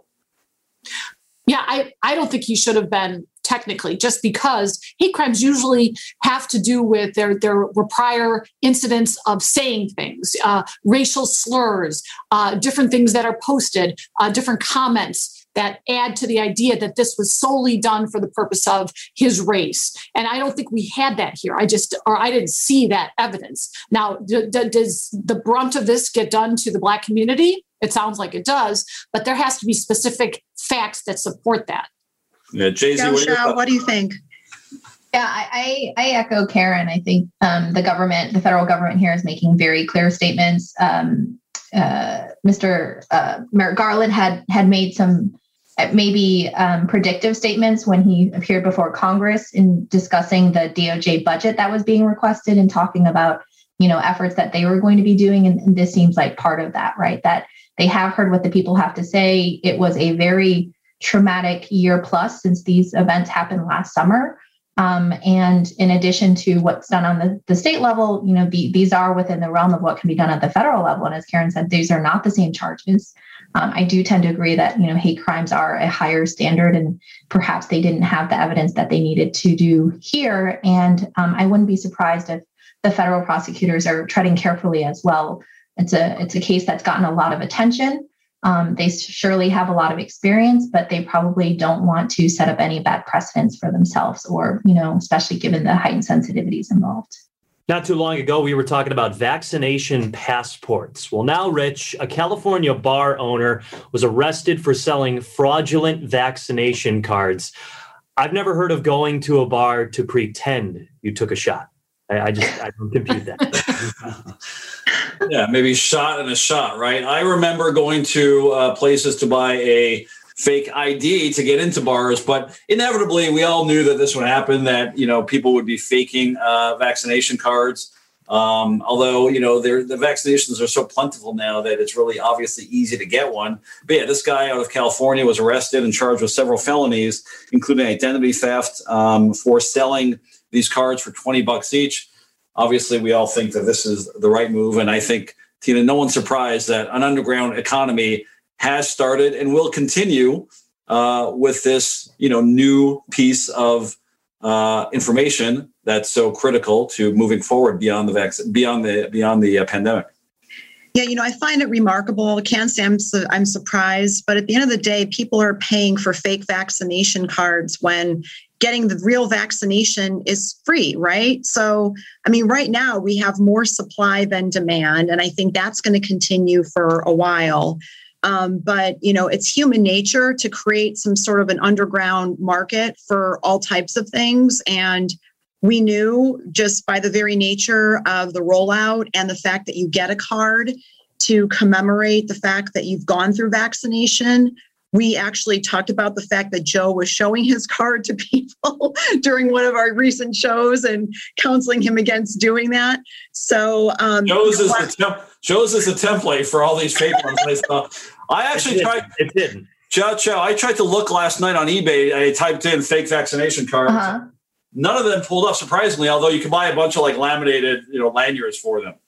Yeah, I, I don't think he should have been technically, just because hate crimes usually have to do with there, there were prior incidents of saying things, uh, racial slurs, uh, different things that are posted, uh, different comments that add to the idea that this was solely done for the purpose of his race. And I don't think we had that here. I just, or I didn't see that evidence. Now, d- d- does the brunt of this get done to the Black community? It sounds like it does, but there has to be specific facts that support that. Yeah, Jay-Z, Joe, what, do Shao, what do you think? Yeah, I, I, I echo Karen. I think um, the government, the federal government here is making very clear statements. Um, uh, Mister Uh, Merrick Garland had had made some maybe um, predictive statements when he appeared before Congress in discussing the D O J budget that was being requested and talking about, you know, efforts that they were going to be doing. And, and this seems like part of that, right? That they have heard what the people have to say. It was a very traumatic year plus since these events happened last summer. Um, and in addition to what's done on the, the state level, you know, the, these are within the realm of what can be done at the federal level. And as Karen said, these are not the same charges. Um, I do tend to agree that, you know, hate crimes are a higher standard and perhaps they didn't have the evidence that they needed to do here. And um, I wouldn't be surprised if the federal prosecutors are treading carefully as well. It's a, it's a case that's gotten a lot of attention. Um, they surely have a lot of experience, but they probably don't want to set up any bad precedents for themselves or, you know, especially given the heightened sensitivities involved. Not too long ago, we were talking about vaccination passports. Well, now, Rich, a California bar owner was arrested for selling fraudulent vaccination cards. I've never heard of going to a bar to pretend you took a shot. I, I just I don't compute that. Yeah, maybe shot and a shot, right? I remember going to uh, places to buy a fake I D to get into bars, but inevitably we all knew that this would happen, that, you know, people would be faking uh, vaccination cards. Um, although, you know, the vaccinations are so plentiful now that it's really obviously easy to get one. But yeah, this guy out of California was arrested and charged with several felonies, including identity theft, um, for selling these cards for twenty bucks each. Obviously, we all think that this is the right move. And I think, Tina, no one's surprised that an underground economy has started and will continue uh, with this, you know, new piece of uh, information that's so critical to moving forward beyond the vaccine, beyond the beyond the uh, pandemic. Yeah, you know, I find it remarkable. I can't say I'm, su- I'm surprised, but at the end of the day, people are paying for fake vaccination cards when getting the real vaccination is free, right? So, I mean, right now we have more supply than demand, and I think that's going to continue for a while. Um, but, you know, it's human nature to create some sort of an underground market for all types of things. And we knew just by the very nature of the rollout and the fact that you get a card to commemorate the fact that you've gone through vaccination. We actually talked about the fact that Joe was showing his card to people during one of our recent shows and counseling him against doing that. So um, Joe's, is the temp- Joe's is the template for all these fake ones. I, saw. I actually it tried. It didn't. Joe, Joe, I tried to look last night on eBay. I typed in fake vaccination cards. Uh-huh. None of them pulled up, surprisingly, although you can buy a bunch of like laminated, you know, lanyards for them.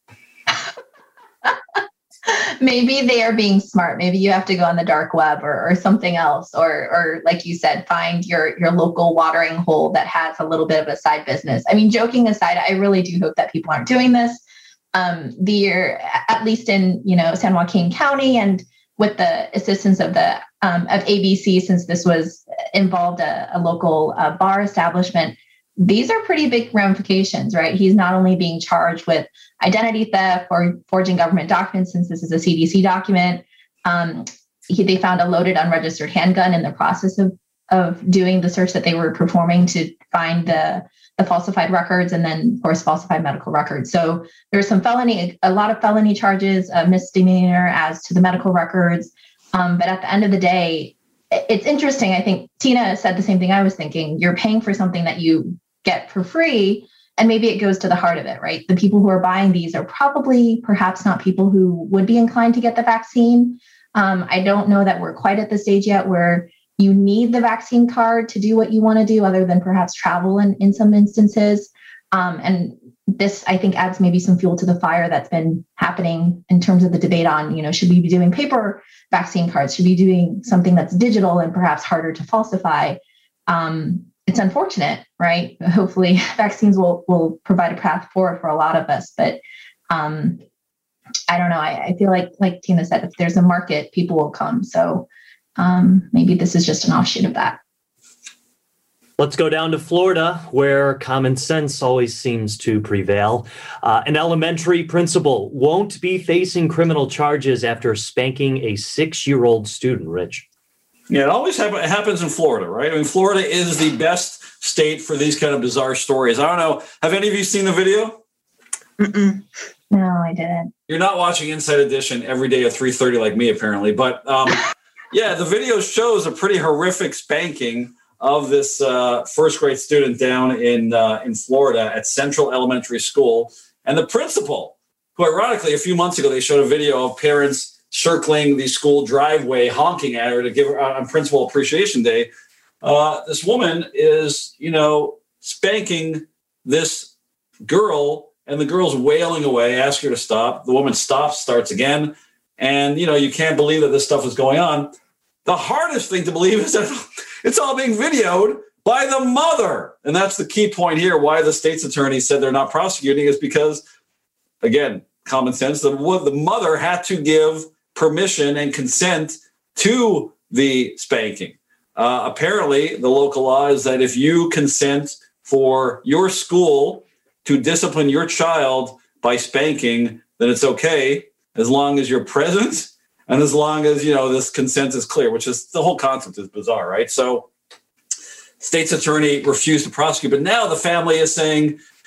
Maybe they are being smart. Maybe you have to go on the dark web or, or something else, or, or like you said, find your, your local watering hole that has a little bit of a side business. I mean, joking aside, I really do hope that people aren't doing this. Um, the, at least in, you know, San Joaquin County, and with the assistance of the um, of A B C, since this was involved a, a local uh, bar establishment, these are pretty big ramifications, right? He's not only being charged with identity theft or forging government documents, since this is a C D C document. Um, he, they found a loaded unregistered handgun in the process of, of doing the search that they were performing to find the, the falsified records, and then, of course, falsified medical records. So there's some felony, a lot of felony charges, a misdemeanor as to the medical records. Um, but at the end of the day, it's interesting. I think Tina said the same thing I was thinking. You're paying for something that you get for free, and maybe it goes to the heart of it, right? The people who are buying these are probably perhaps not people who would be inclined to get the vaccine. Um, I don't know that we're quite at the stage yet where you need the vaccine card to do what you want to do, other than perhaps travel in, in some instances. Um, and this, I think, adds maybe some fuel to the fire that's been happening in terms of the debate on, you know, should we be doing paper vaccine cards? Should we be doing something that's digital and perhaps harder to falsify? Um, It's unfortunate, right? Hopefully vaccines will, will provide a path forward for a lot of us. But um, I don't know. I, I feel like, like Tina said, if there's a market, people will come. So um, maybe this is just an offshoot of that. Let's go down to Florida, where common sense always seems to prevail. Uh, an elementary principal won't be facing criminal charges after spanking a six-year-old student, Rich. Yeah, it always happen, it happens in Florida, right? I mean, Florida is the best state for these kind of bizarre stories. I don't know. Have any of you seen the video? Mm-mm. No, I didn't. You're not watching Inside Edition every day at three thirty like me, apparently. But um, yeah, the video shows a pretty horrific spanking of this uh, first grade student down in uh, in Florida at Central Elementary School. And the principal, who ironically, a few months ago, they showed a video of parents circling the school driveway, honking at her to give her on Principal Appreciation Day. Uh, this woman is, you know, spanking this girl, and the girl's wailing away, ask her to stop. The woman stops, starts again. And, you know, you can't believe that this stuff is going on. The hardest thing to believe is that it's all being videoed by the mother. And that's the key point here, why the state's attorney said they're not prosecuting, is because, again, common sense, the, the mother had to give permission and consent to the spanking. Uh, apparently, the local law is that if you consent for your school to discipline your child by spanking, then it's okay, as long as you're present and as long as, you know, this consent is clear, which is, the whole concept is bizarre, right? So state's attorney refused to prosecute, but now the family is saying,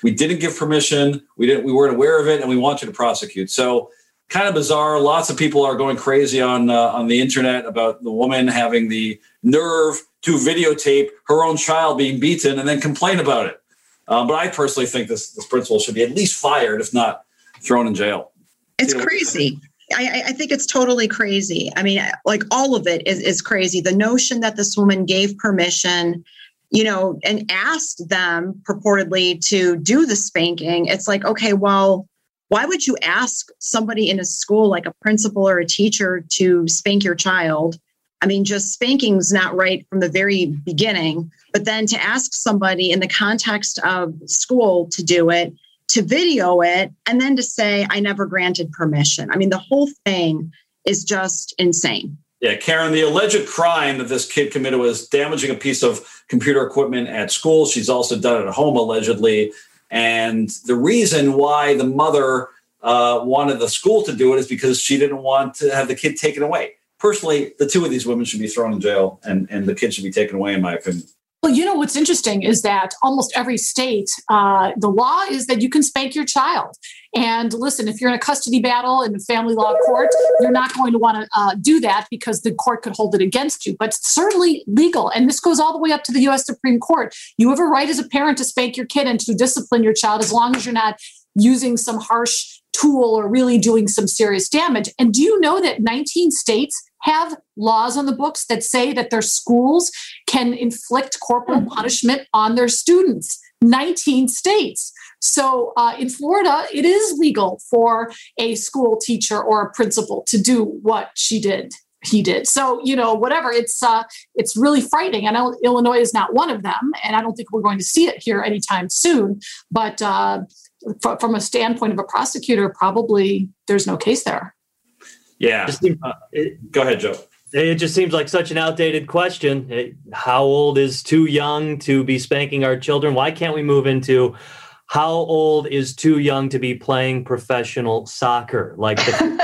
We didn't give permission. We didn't. We weren't aware of it, and we want you to prosecute. So kind of bizarre. Lots of people are going crazy on uh, on the internet about the woman having the nerve to videotape her own child being beaten and then complain about it. Um, but I personally think this this principal should be at least fired, if not thrown in jail. It's crazy. I, I think it's totally crazy. I mean, like all of it is, is crazy. The notion that this woman gave permission, you know, and asked them purportedly to do the spanking. It's like, okay, well, why would you ask somebody in a school, like a principal or a teacher, to spank your child? I mean, just spanking's not right from the very beginning, but then to ask somebody in the context of school to do it, to video it, and then to say, I never granted permission. I mean, the whole thing is just insane. Yeah, Karen, the alleged crime that this kid committed was damaging a piece of computer equipment at school. She's also done it at home, allegedly. And the reason why the mother uh, wanted the school to do it is because she didn't want to have the kid taken away. Personally, the two of these women should be thrown in jail, and, and the kid should be taken away, in my opinion. Well, you know, what's interesting is that almost every state, uh, the law is that you can spank your child. And listen, if you're in a custody battle in a family law court, you're not going to want to uh, do that because the court could hold it against you. But it's certainly legal. And this goes all the way up to the U S Supreme Court. You have a right as a parent to spank your kid and to discipline your child as long as you're not using some harsh tool or really doing some serious damage. And do you know that nineteen states have laws on the books that say that their schools can inflict corporal punishment on their students? nineteen states. So uh, in Florida, it is legal for a school teacher or a principal to do what she did, he did. So, you know, whatever, it's uh, it's really frightening. I know Illinois is not one of them, and I don't think we're going to see it here anytime soon. But uh, f- from a standpoint of a prosecutor, probably there's no case there. Yeah. Uh, it, go ahead, Joe. It just seems like such an outdated question. It, how old is too young to be spanking our children? Why can't we move into how old is too young to be playing professional soccer? Like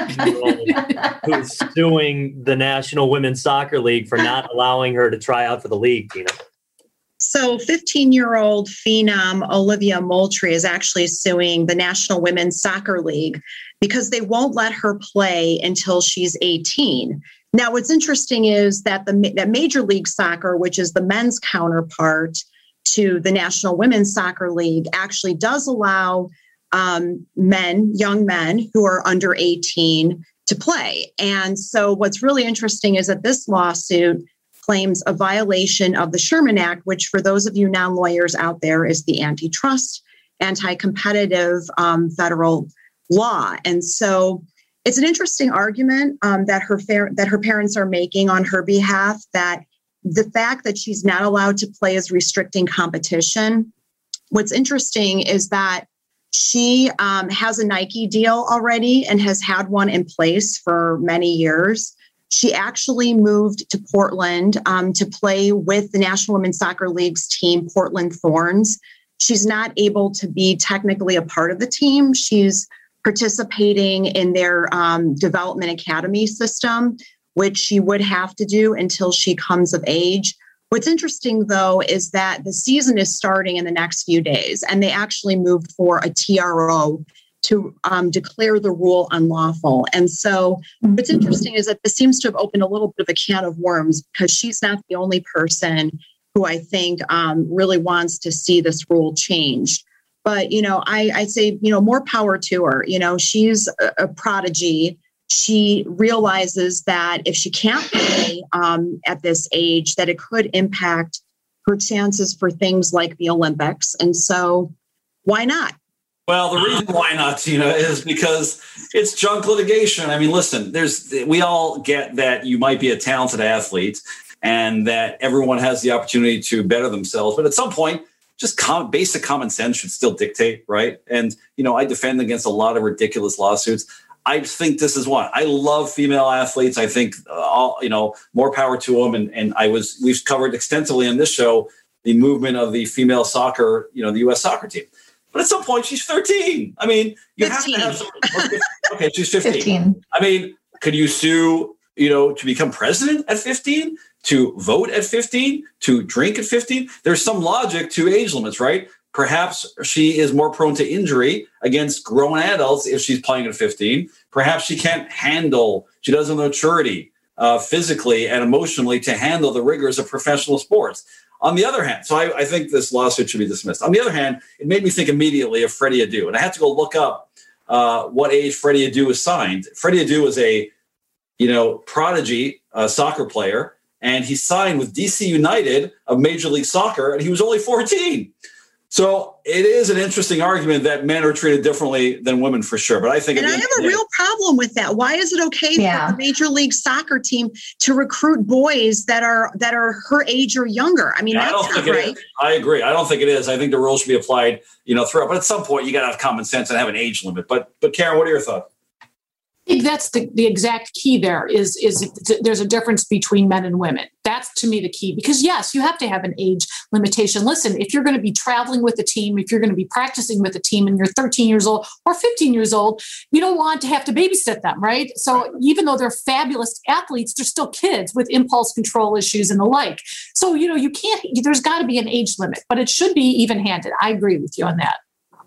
the who's suing the National Women's Soccer League for not allowing her to try out for the league, Tina. So fifteen-year-old phenom Olivia Moultrie is actually suing the National Women's Soccer League because they won't let her play until she's eighteen. Now, what's interesting is that the that Major League Soccer, which is the men's counterpart to the National Women's Soccer League, actually does allow um, men, young men who are under eighteen to play. And so what's really interesting is that this lawsuit claims a violation of the Sherman Act, which for those of you non-lawyers out there is the antitrust, anti-competitive um, federal law. And so it's an interesting argument um, that her fa- that her parents are making on her behalf, that the fact that she's not allowed to play is restricting competition. What's interesting is that she um, has a Nike deal already and has had one in place for many years. She actually moved to Portland um, to play with the National Women's Soccer League's team, Portland Thorns. She's not able to be technically a part of the team. She's participating in their um, development academy system, which she would have to do until she comes of age. What's interesting, though, is that the season is starting in the next few days, and they actually moved for a T R O to um, declare the rule unlawful. And so what's interesting is that this seems to have opened a little bit of a can of worms, because she's not the only person who I think um, really wants to see this rule changed. But, you know, I, I say, you know, more power to her. You know, she's a, a prodigy. She realizes that if she can't play um, at this age, that it could impact her chances for things like the Olympics. And so why not? Well, the reason why not, Tina, is because it's junk litigation. I mean, listen, there's we all get that you might be a talented athlete and that everyone has the opportunity to better themselves. But at some point, just com- basic common sense should still dictate, right? And, you know, I defend against a lot of ridiculous lawsuits. I think this is one. I love female athletes. I think, uh, all, you know, more power to them. And, and I was, we've covered extensively on this show the movement of the female soccer, you know, the U S soccer team. But at some point, she's thirteen. I mean, you fifteen. Have to have some. Okay, she's fifteen. fifteen. I mean, could you sue, you know, to become president at fifteen, to vote at fifteen, to drink at fifteen? There's some logic to age limits, right? Perhaps she is more prone to injury against grown adults if she's playing at fifteen. Perhaps she can't handle, she doesn't have maturity uh, physically and emotionally to handle the rigors of professional sports. On the other hand, so I, I think this lawsuit should be dismissed. On the other hand, it made me think immediately of Freddie Adu. And I had to go look up uh, what age Freddie Adu was signed. Freddie Adu was a, you know, prodigy uh, soccer player, and he signed with D C United of Major League Soccer, and he was only fourteen. So it is an interesting argument that men are treated differently than women for sure. But I think, and I have a real problem with that. Why is it okay yeah. for a Major League Soccer team to recruit boys that are that are her age or younger? I mean, yeah, that's I don't not think right. It is. I agree. I don't think it is. I think the rules should be applied, you know, throughout. But at some point, you got to have common sense and have an age limit. But but Karen, what are your thoughts? I think that's the, the exact key there is, is there's a difference between men and women. That's to me the key, because yes, you have to have an age limitation. Listen, if you're going to be traveling with the team, if you're going to be practicing with the team and you're thirteen years old or fifteen years old, you don't want to have to babysit them, right? So even though they're fabulous athletes, they're still kids with impulse control issues and the like. So, you know, you can't, there's got to be an age limit, but it should be even handed. I agree with you on that.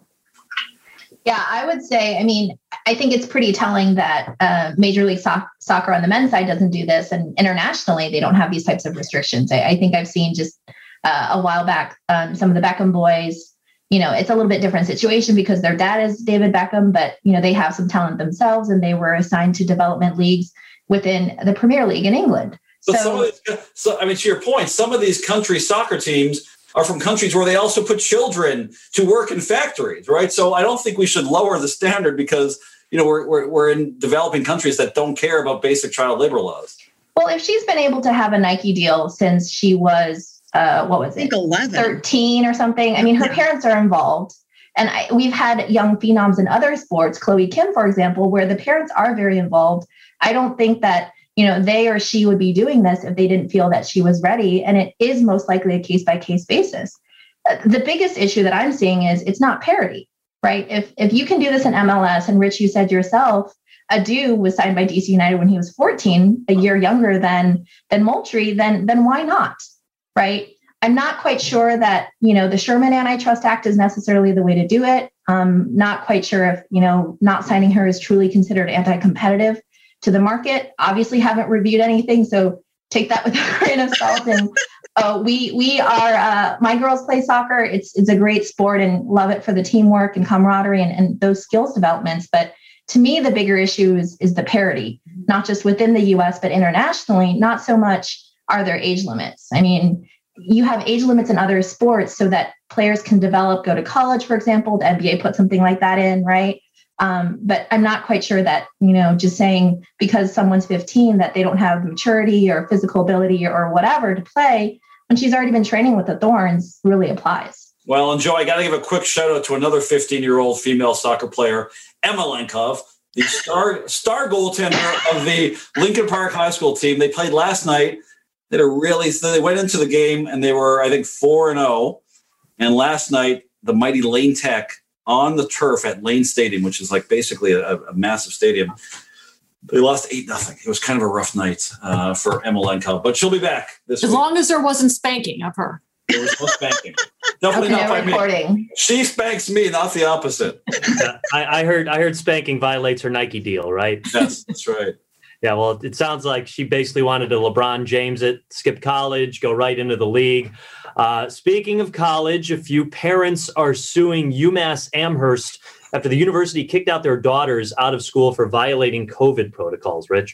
Yeah, I would say, I mean, I think it's pretty telling that uh, Major League so- Soccer on the men's side doesn't do this. And internationally, they don't have these types of restrictions. I, I think I've seen just uh, a while back, um, some of the Beckham boys, you know, it's a little bit different situation because their dad is David Beckham, but, you know, they have some talent themselves and they were assigned to development leagues within the Premier League in England. But so, some of these, so, I mean, to your point, some of these country soccer teams are from countries where they also put children to work in factories, right? So I don't think we should lower the standard because, you know, we're, we're, we're in developing countries that don't care about basic child labor laws. Well, if she's been able to have a Nike deal since she was, uh, what was it, eleven thirteen or something. I mean, her yeah. parents are involved. And I, we've had young phenoms in other sports, Chloe Kim, for example, where the parents are very involved. I don't think that, you know, they or she would be doing this if they didn't feel that she was ready. And it is most likely a case by case basis. Uh, the biggest issue that I'm seeing is it's not parity, right? If if you can do this in M L S, and Rich, you said yourself, Adu was signed by D C United when he was fourteen, a year younger than than Moultrie, then then why not, right? I'm not quite sure that, you know, the Sherman Antitrust Act is necessarily the way to do it. Um, not quite sure if, you know, not signing her is truly considered anti-competitive to the market. Obviously haven't reviewed anything, so take that with a grain of salt. And uh, we we are, uh, my girls play soccer. It's it's a great sport and love it for the teamwork and camaraderie and, and those skills developments. But to me, the bigger issue is, is the parity, not just within the U S, but internationally. Not so much are there age limits. I mean, you have age limits in other sports so that players can develop, go to college, for example. The N B A put something like that in, right? Um, but I'm not quite sure that, you know, just saying because someone's fifteen that they don't have maturity or physical ability or, or whatever to play when she's already been training with the Thorns really applies. Well, and Joe, I got to give a quick shout out to another fifteen-year-old female soccer player, Emma Lenkov, the star star goaltender of the Lincoln Park High School team. They played last night. They had a really, so they went into the game and they were, I think, four and oh. And last night, the mighty Lane Tech on the turf at Lane Stadium, which is like basically a, a massive stadium, they lost eight nothing. It was kind of a rough night uh, for Emma Lenkov, but she'll be back this as week. long as there wasn't spanking of her. There was no spanking. Definitely okay, not by recording. me. She spanks me, not the opposite. Yeah, I, I heard. I heard spanking violates her Nike deal, right? Yes, that's right. Yeah, well, it sounds like she basically wanted to LeBron James it, skip college, go right into the league. Uh, speaking of college, a few parents are suing UMass Amherst after the university kicked out their daughters out of school for violating COVID protocols. Rich?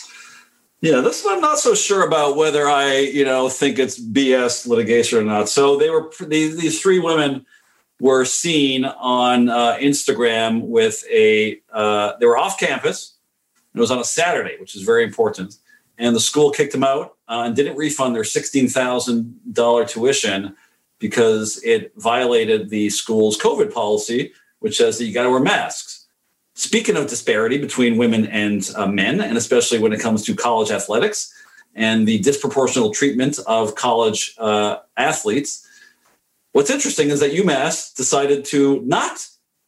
Yeah, this I'm not so sure about whether I, you know, think it's B S litigation or not. So they were these, these three women were seen on uh, Instagram with a. Uh, they were off campus. It was on a Saturday, which is very important. And the school kicked them out uh, and didn't refund their sixteen thousand dollars tuition because it violated the school's COVID policy, which says that you got to wear masks. Speaking of disparity between women and uh, men, and especially when it comes to college athletics and the disproportional treatment of college uh, athletes, what's interesting is that UMass decided to not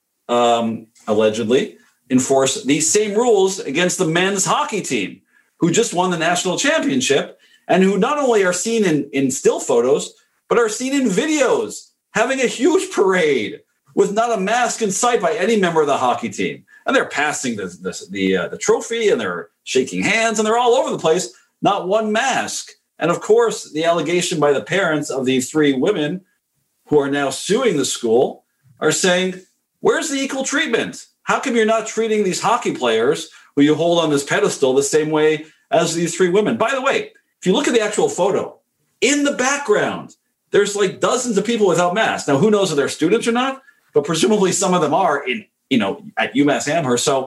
um, allegedly enforce these same rules against the men's hockey team, who just won the national championship and who not only are seen in, in still photos, but are seen in videos having a huge parade with not a mask in sight by any member of the hockey team. And they're passing the the the, uh, the trophy, and they're shaking hands, and they're all over the place. Not one mask. And of course, the allegation by the parents of the three women who are now suing the school are saying, where's the equal treatment? How come you're not treating these hockey players who you hold on this pedestal the same way as these three women? By the way, if you look at the actual photo, in the background, there's like dozens of people without masks. Now, who knows if they're students or not, but presumably some of them are in, you know, at UMass Amherst. So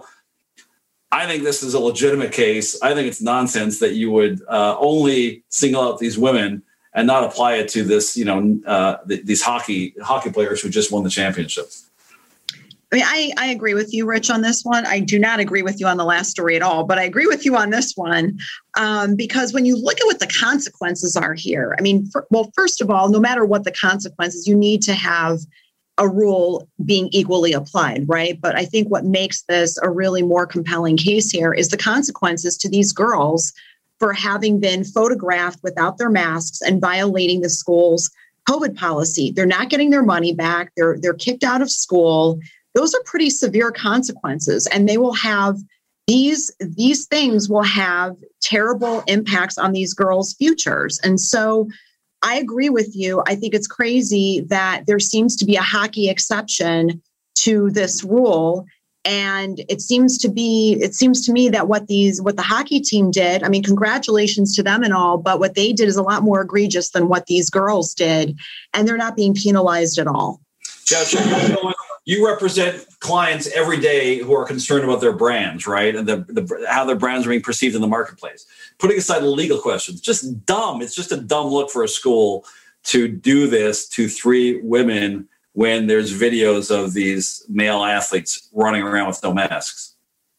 I think this is a legitimate case. I think it's nonsense that you would uh, only single out these women and not apply it to this, you know, uh, th- these hockey hockey players who just won the championship. I mean, I, I agree with you, Rich, on this one. I do not agree with you on the last story at all, but I agree with you on this one um, because when you look at what the consequences are here, I mean, for, well, first of all, no matter what the consequences, you need to have a rule being equally applied, right? But I think what makes this a really more compelling case here is the consequences to these girls for having been photographed without their masks and violating the school's COVID policy. They're not getting their money back. They're they're kicked out of school. Those are pretty severe consequences, and they will have these these things will have terrible impacts on these girls' futures. And so I agree with you. I think it's crazy that there seems to be a hockey exception to this rule. And it seems to be, it seems to me that what these, what the hockey team did, I mean, congratulations to them and all, but what they did is a lot more egregious than what these girls did. And they're not being penalized at all. Jeff, you represent clients every day who are concerned about their brands, right? And the, the how their brands are being perceived in the marketplace. Putting aside the legal questions, just dumb. It's just a dumb look for a school to do this to three women when there's videos of these male athletes running around with no masks.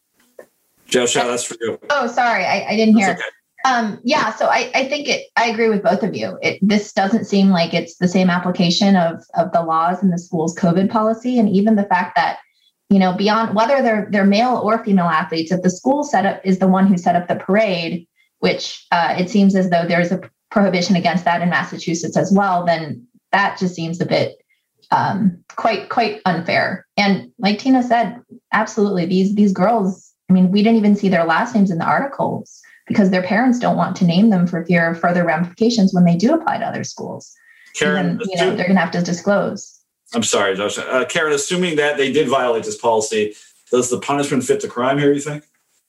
Joe, Shaw, that's for you. Oh, sorry. I, I didn't hear. Okay. Um, yeah, so I, I think it, I agree with both of you. It, this doesn't seem like it's the same application of, of the laws in the school's COVID policy. And even the fact that, you know, beyond whether they're, they're male or female athletes, if the school setup is the one who set up the parade, which uh, it seems as though there's a prohibition against that in Massachusetts as well, then that just seems a bit um, quite, quite unfair. And like Tina said, absolutely, these, these girls, I mean, we didn't even see their last names in the articles because their parents don't want to name them for fear of further ramifications when they do apply to other schools. Karen, then, you know, they're going to have to disclose. I'm sorry, Josh. Uh, Karen, assuming that they did violate this policy, does the punishment fit the crime here, you think?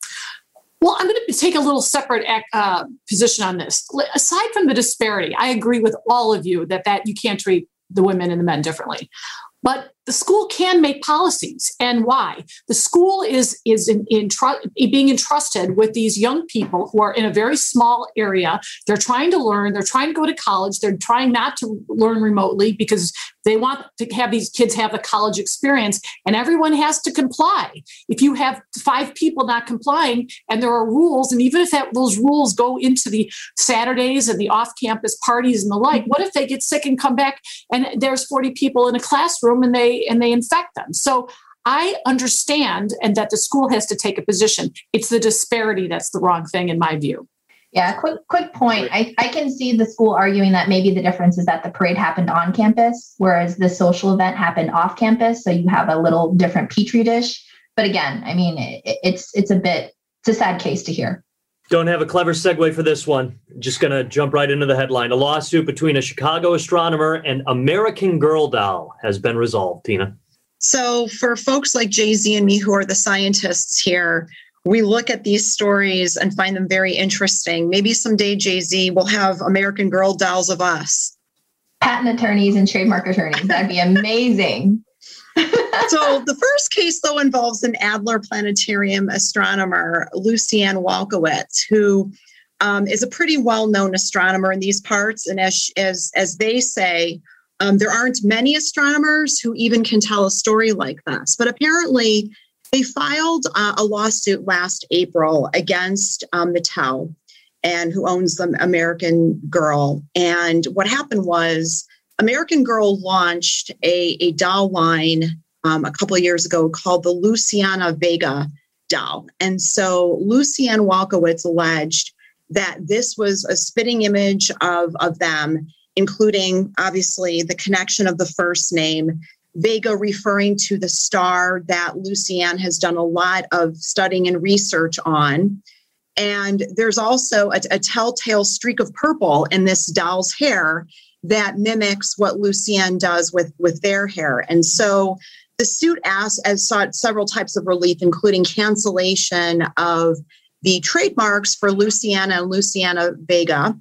Well, I'm going to take a little separate uh, position on this. Aside from the disparity, I agree with all of you that, that you can't treat the women and the men differently. But the school can make policies. And why? The school is, is in, in tr- being entrusted with these young people who are in a very small area. They're trying to learn. They're trying to go to college. They're trying not to learn remotely because they want to have these kids have the college experience. And everyone has to comply. If you have five people not complying and there are rules, and even if that, those rules go into the Saturdays and the off-campus parties and the like, what if they get sick and come back and there's forty people in a classroom and they and they infect them? So I understand and that the school has to take a position. It's the disparity that's the wrong thing in my view. Yeah, quick quick point. I, I can see the school arguing that maybe the difference is that the parade happened on campus, whereas the social event happened off campus. So you have a little different petri dish. But again, I mean, it, it's it's a bit, it's a sad case to hear. Don't have a clever segue for this one. Just going to jump right into the headline. A lawsuit between a Chicago astronomer and American Girl doll has been resolved, Tina. So for folks like Jay-Z and me who are the scientists here, we look at these stories and find them very interesting. Maybe someday, Jay-Z, will have American Girl dolls of us. Patent attorneys and trademark attorneys. That'd be amazing. So the first case, though, involves an Adler Planetarium astronomer, Lucianne Walkowitz, who um, is a pretty well-known astronomer in these parts. And as as as they say, um, there aren't many astronomers who even can tell a story like this. But apparently, they filed uh, a lawsuit last April against um, Mattel, and who owns the American Girl. And what happened was American Girl launched a, a doll line um, a couple of years ago called the Luciana Vega doll. And so Lucianne Walkowitz alleged that this was a spitting image of, of them including obviously the connection of the first name, Vega referring to the star that Lucienne has done a lot of studying and research on. And there's also a, a telltale streak of purple in this doll's hair that mimics what Lucienne does with, with their hair. And so the suit asked, as sought several types of relief, including cancellation of the trademarks for Luciana and Luciana Vega,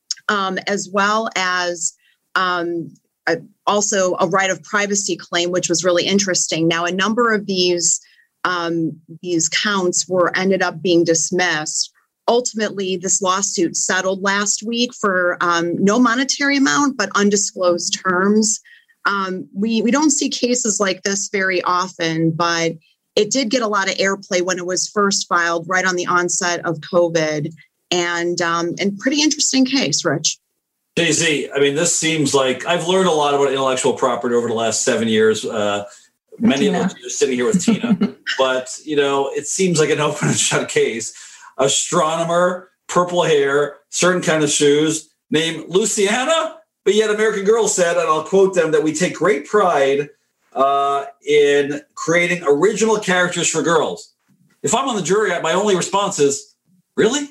um, as well as um, a, also a right of privacy claim, which was really interesting. Now, a number of these um, these counts were ended up being dismissed. Ultimately, this lawsuit settled last week for um, no monetary amount, but undisclosed terms. Um, we, we don't see cases like this very often, but it did get a lot of airplay when it was first filed right on the onset of COVID. And, um, and pretty interesting case, Rich. J Z, I mean, this seems like I've learned a lot about intellectual property over the last seven years. Uh, many of us are sitting here with Tina, but, you know, it seems like an open and shut case. Astronomer, purple hair, certain kind of shoes, named Luciana, but yet American Girl said, and I'll quote them, that we take great pride uh, in creating original characters for girls. If I'm on the jury, my only response is, really?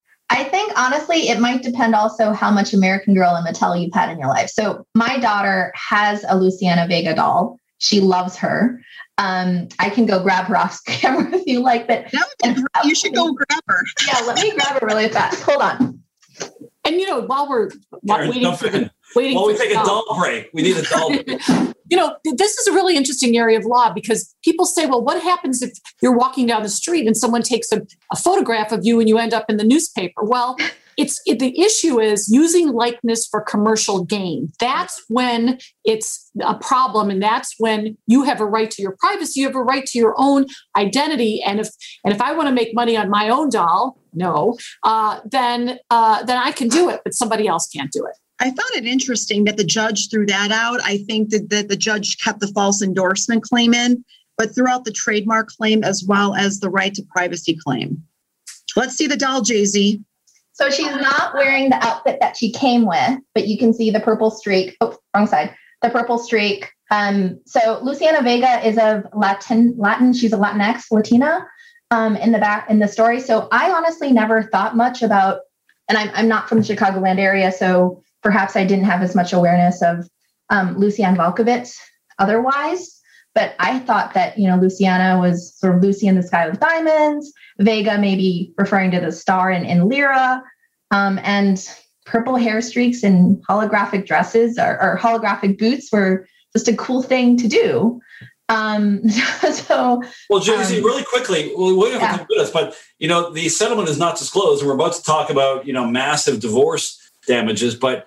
I think, honestly, it might depend also how much American Girl and Mattel you've had in your life. So my daughter has a Luciana Vega doll. She loves her. Um, I can go grab her off camera if you like, but no, you should go grab her. Yeah, let me grab her really fast. Hold on. And you know, while we're while Karen, waiting for the, waiting well, we for take the a doll break. We need a doll break. You know, this is a really interesting area of law because people say, well, what happens if you're walking down the street and someone takes a, a photograph of you and you end up in the newspaper? Well, it's it, the issue is using likeness for commercial gain. That's when it's a problem, and that's when you have a right to your privacy. You have a right to your own identity. And if and if I want to make money on my own doll, no, uh, then uh, then I can do it, but somebody else can't do it. I found it interesting that the judge threw that out. I think that, that the judge kept the false endorsement claim in, but threw out the trademark claim as well as the right to privacy claim. Let's see the doll, J Z. So she's not wearing the outfit that she came with, but you can see the purple streak. Oh, wrong side. The purple streak. Um, so Luciana Vega is of Latin. Latin. She's a Latinx, Latina, um, in the back in the story. So I honestly never thought much about, and I'm I'm not from the Chicagoland area, so perhaps I didn't have as much awareness of um, Lucienne Volkowitz otherwise. But I thought that, you know, Luciana was sort of Lucy in the Sky with Diamonds, Vega maybe referring to the star in, in Lyra, um, and purple hair streaks and holographic dresses or, or holographic boots were just a cool thing to do. Um, so, well, J Z, um, really quickly, well, we have yeah. to come with us, but, you know, the settlement is not disclosed, and we're about to talk about, you know, massive divorce damages, but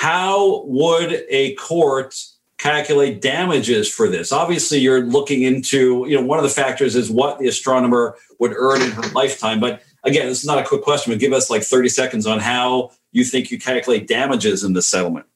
how would a court calculate damages for this? Obviously, you're looking into, you know, one of the factors is what the astronomer would earn in her lifetime. But again, this is not a quick question, but give us like thirty seconds on how you think you calculate damages in this settlement.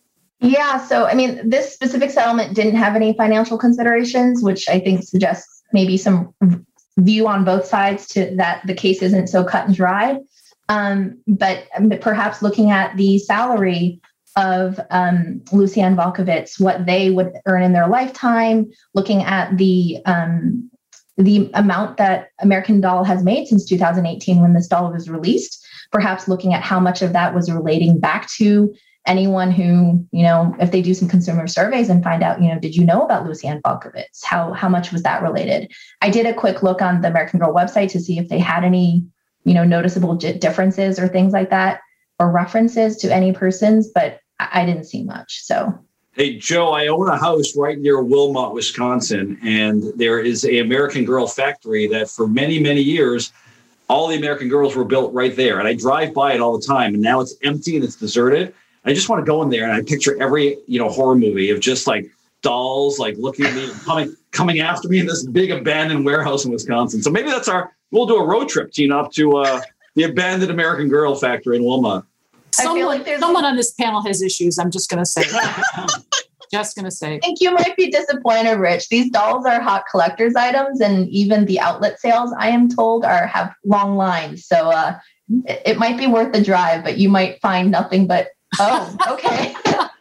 Yeah. So, I mean, this specific settlement didn't have any financial considerations, which I think suggests maybe some view on both sides to that the case isn't so cut and dry. Um, but perhaps looking at the salary of um, Lucienne Volkowitz, what they would earn in their lifetime, looking at the um, the amount that American Doll has made since two thousand eighteen when this doll was released, perhaps looking at how much of that was relating back to anyone who, you know, if they do some consumer surveys and find out, you know, did you know about Lucienne Volkowitz? How, how much was that related? I did a quick look on the American Girl website to see if they had any, you know, noticeable differences or things like that, or references to any persons, but I didn't see much. So, hey, Joe, I own a house right near Wilmot, Wisconsin, and there is a American Girl factory that for many, many years, all the American Girls were built right there. And I drive by it all the time, and now it's empty and it's deserted. I just want to go in there and I picture every, you know, horror movie of just like dolls, like looking at me and coming, coming after me in this big abandoned warehouse in Wisconsin. So maybe that's our, we'll do a road trip, Tina, up to uh, the abandoned American Girl factory in Wilmot. Someone, like someone on this panel has issues. I'm just going to say. Just going to say. I think you might be disappointed, Rich. These dolls are hot collector's items, and even the outlet sales, I am told, are have long lines. So uh, it, it might be worth the drive, but you might find nothing but Oh, okay.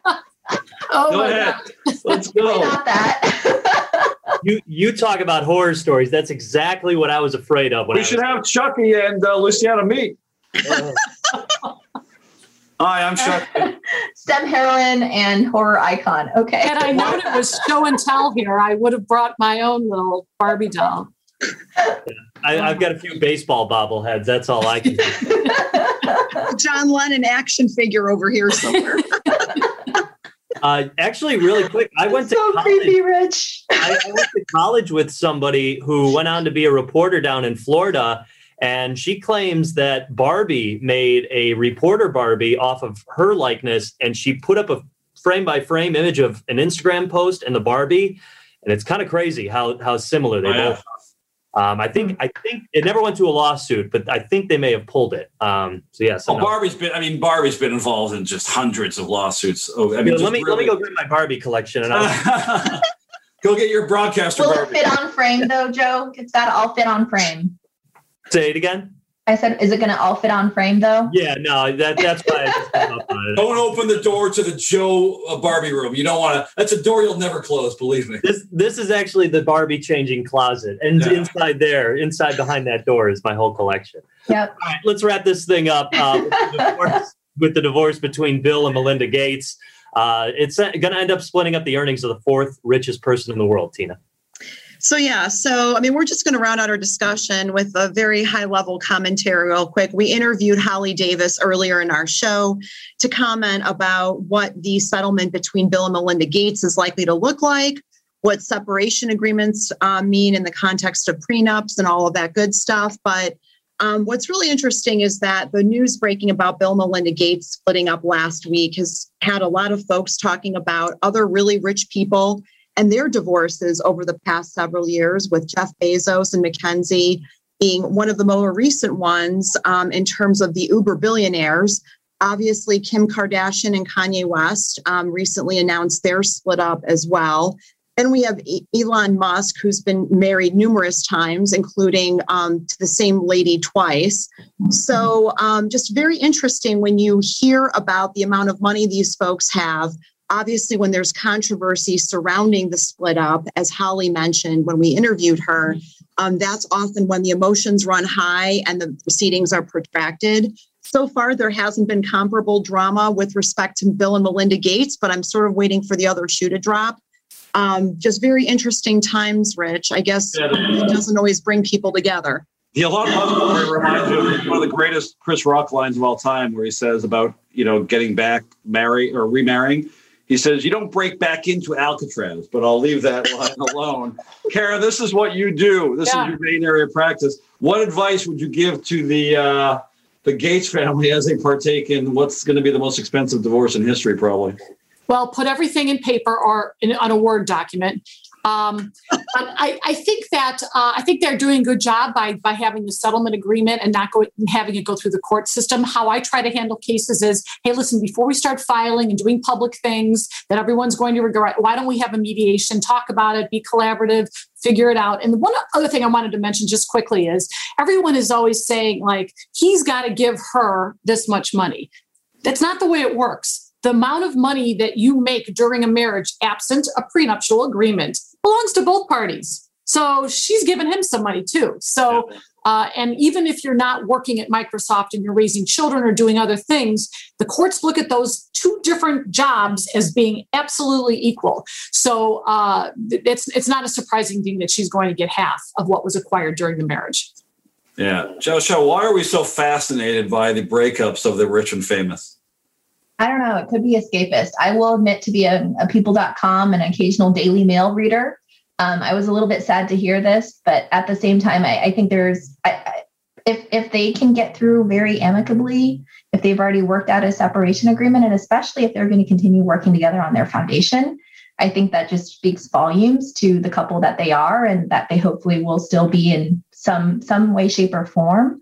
Oh, go my ahead. God. Let's go. Not that. You you talk about horror stories. That's exactly what I was afraid of. When We I should was- have Chucky and uh, Luciana meet. Uh, Hi, I'm Chucky. STEM heroine and horror icon. Okay. Had I known it was show and tell here, I would have brought my own little Barbie doll. I, I've got a few baseball bobbleheads. That's all I can do. John Lennon action figure over here somewhere. Uh, actually, really quick, I went to so college. creepy, Rich. I, I went to college with somebody who went on to be a reporter down in Florida, and she claims that Barbie made a reporter Barbie off of her likeness, and she put up a frame-by-frame image of an Instagram post and the Barbie, and it's kind of crazy how how similar they Oh, yeah. both are. Um, I think I think it never went to a lawsuit, but I think they may have pulled it. Um, so yeah, so Well, no. Barbie's been, I mean, Barbie's been involved in just hundreds of lawsuits. Oh, I mean, Yeah, just let me let me really- go get my Barbie collection, and I'll Go get your broadcaster Will it Barbie. fit on frame though, Joe? It's got to all fit on frame. say it again. I said, is it going to all fit on frame though? Yeah, no, that that's why I just gave up on it. Don't open the door to the Joe uh, Barbie room. You don't want to. That's a door you'll never close. Believe me. This this is actually the Barbie changing closet, and Yeah. inside there, inside behind that door, is my whole collection. Yep. All right, let's wrap this thing up uh, with, the divorce, with the divorce between Bill and Melinda Gates. Uh, it's going to end up splitting up the earnings of the fourth richest person in the world, Tina. So, yeah, so, I mean, we're just going to round out our discussion with a very high level commentary real quick. We interviewed Holly Davis earlier in our show to comment about what the settlement between Bill and Melinda Gates is likely to look like, what separation agreements uh, mean in the context of prenups and all of that good stuff. But um, what's really interesting is that the news breaking about Bill and Melinda Gates splitting up last week has had a lot of folks talking about other really rich people and their divorces over the past several years, with Jeff Bezos and Mackenzie being one of the more recent ones um, in terms of the uber billionaires. Obviously, Kim Kardashian and Kanye West um, recently announced their split up as well. Then we have e- Elon Musk, who's been married numerous times, including um, to the same lady twice. So um, just very interesting when you hear about the amount of money these folks have. Obviously, when there's controversy surrounding the split up, as Holly mentioned when we interviewed her, um, that's often when the emotions run high and the proceedings are protracted. So far, there hasn't been comparable drama with respect to Bill and Melinda Gates, but I'm sort of waiting for the other shoe to drop. Um, just very interesting times, Rich. I guess Yeah, it doesn't always bring people together. The Elon Musk story reminds me of one of the greatest Chris Rock lines of all time, where he says about, you know, getting back married or remarrying. He says, you don't break back into Alcatraz, but I'll leave that line alone. Karen, this is what you do. This Yeah. is your main area of practice. What advice would you give to the uh, the Gates family as they partake in what's going to be the most expensive divorce in history, probably? Well, put everything in paper or in, on a Word document. Um, but I, I think that uh, I think they're doing a good job by by having the settlement agreement and not go, having it go through the court system. How I try to handle cases is, hey, listen, before we start filing and doing public things that everyone's going to regret, why don't we have a mediation, talk about it, be collaborative, figure it out. And one other thing I wanted to mention just quickly is everyone is always saying, like, he's got to give her this much money. That's not the way it works. The amount of money that you make during a marriage, absent a prenuptial agreement, belongs to both parties. So she's given him some money too. So, uh, and even if you're not working at Microsoft and you're raising children or doing other things, the courts look at those two different jobs as being absolutely equal. So uh, it's it's not a surprising thing that she's going to get half of what was acquired during the marriage. Yeah. Joe Show, why are we so fascinated by the breakups of the rich and famous? I don't know. It could be escapist. I will admit to be a, a people dot com and occasional Daily Mail reader. Um, I was a little bit sad to hear this, but at the same time, I, I think there's, I, I, if if they can get through very amicably, if they've already worked out a separation agreement, and especially if they're going to continue working together on their foundation, I think that just speaks volumes to the couple that they are, and that they hopefully will still be in some some way, shape, or form.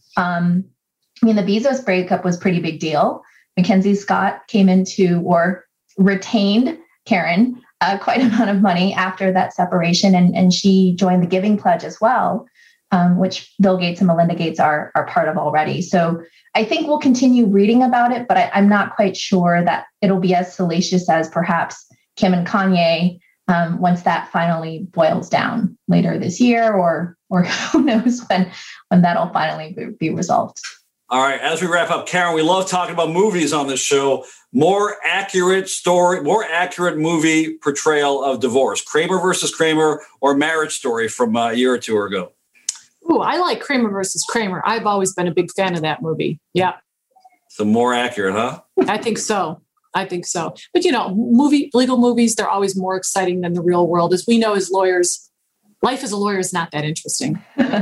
Um, I mean, the Bezos breakup was a pretty big deal. Mackenzie Scott came into or retained Karen uh, quite a amount of money after that separation, and, and she joined the Giving Pledge as well. um, which Bill Gates and Melinda Gates are, are part of already. So I think we'll continue reading about it, but I, I'm not quite sure that it'll be as salacious as perhaps Kim and Kanye um, once that finally boils down later this year, or or who knows when when that'll finally be, be resolved. All right, as we wrap up, Karen, we love talking about movies on this show. More accurate story, more accurate movie portrayal of divorce. Kramer versus Kramer or Marriage Story from a year or two ago. Ooh, I like Kramer versus Kramer. I've always been a big fan of that movie. Yeah. So more accurate, huh? I think so. I think so. But, you know, movie legal movies, they're always more exciting than the real world. As we know as lawyers, life as a lawyer is not that interesting.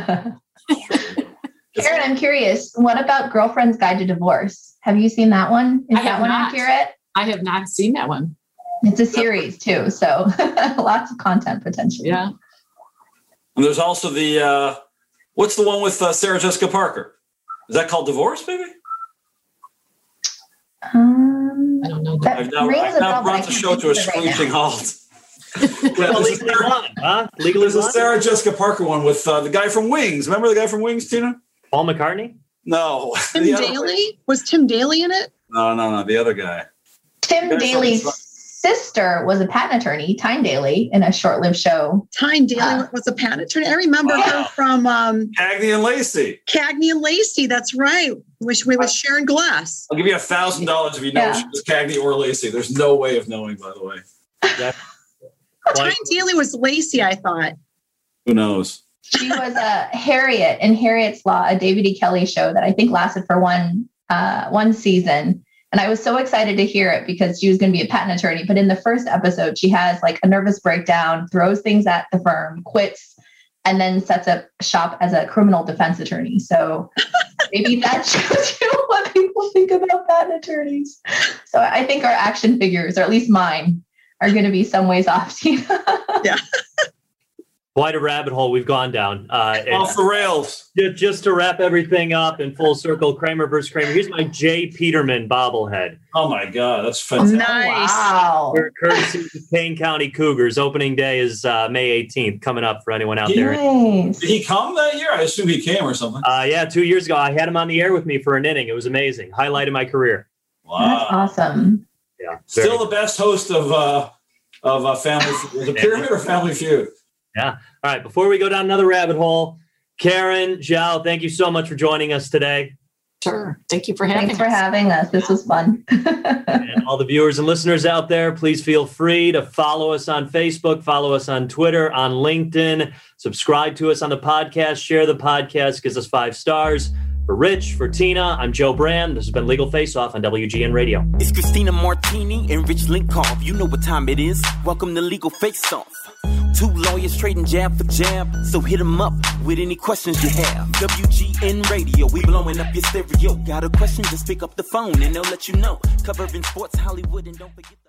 Karen, I'm curious, what about Girlfriend's Guide to Divorce? Have you seen that one? Is I that one not. accurate? I have not seen that one. It's a series too, so lots of content potentially. Yeah. And there's also the, uh, what's the one with uh, Sarah Jessica Parker? Is that called Divorce, maybe? Um, I don't know. That I've now, rings I've a now bell, but I brought the can't show think to a of it right screeching now. halt. Well, Legally Blonde, huh? Legally There's a Blonde? Sarah Jessica Parker one with uh, the guy from Wings. Remember the guy from Wings, Tina? Paul McCartney? No. Tim The other- Daly? Was Tim Daly in it? No, no, no. The other guy. Tim Guys, Daly's something- sister was a patent attorney, Tyne Daly, in a short-lived show. Tyne Daly Uh, was a patent attorney. I remember Wow. her from um, Cagney and Lacey. Cagney and Lacey. That's right. Wish we was Sharon Glass. I'll give you a thousand dollars if you know Yeah. she was Cagney or Lacey. There's no way of knowing, by the way. That- Tyne Daly was Lacey, I thought. Who knows? She was a Harriet in Harriet's Law, a David E. Kelly show that I think lasted for one uh, one season. And I was so excited to hear it because she was going to be a patent attorney. But in the first episode, she has like a nervous breakdown, throws things at the firm, quits, and then sets up shop as a criminal defense attorney. So maybe that shows you what people think about patent attorneys. So I think our action figures, or at least mine, are going to be some ways off. Yeah. Quite a rabbit hole we've gone down. Uh, and Off the rails. ju- just to wrap everything up in full circle, Kramer versus Kramer. Here's my Jay Peterman bobblehead. Oh my God, that's fantastic. Nice. Wow. Cur- Courtesy of the Kane County Cougars. Opening day is uh, May eighteenth, coming up for anyone out there. Nice. Did he come that year? I assume he came or something. Uh, yeah, two years ago, I had him on the air with me for an inning. It was amazing. Highlight of my career. That's Wow. awesome. Yeah. Still the best host of uh, of uh, Family Feud. Was it Pyramid or Family Feud? Yeah. All right. Before we go down another rabbit hole, Karen, Zhao, thank you so much for joining us today. Sure. Thank you for having Thanks for us. having us. This was fun. And all the viewers and listeners out there, please feel free to follow us on Facebook, follow us on Twitter, on LinkedIn, subscribe to us on the podcast, share the podcast, gives us five stars. For Rich, for Tina, I'm Joe Brand. This has been Legal Face Off on W G N Radio. It's Christina Martini and Rich Linkoff. You know what time it is. Welcome to Legal Face Off. Two lawyers trading jab for jab. So hit them up with any questions you have. W G N Radio, we blowing up your stereo. Got a question, just pick up the phone and they'll let you know. Covering sports, Hollywood, and don't forget...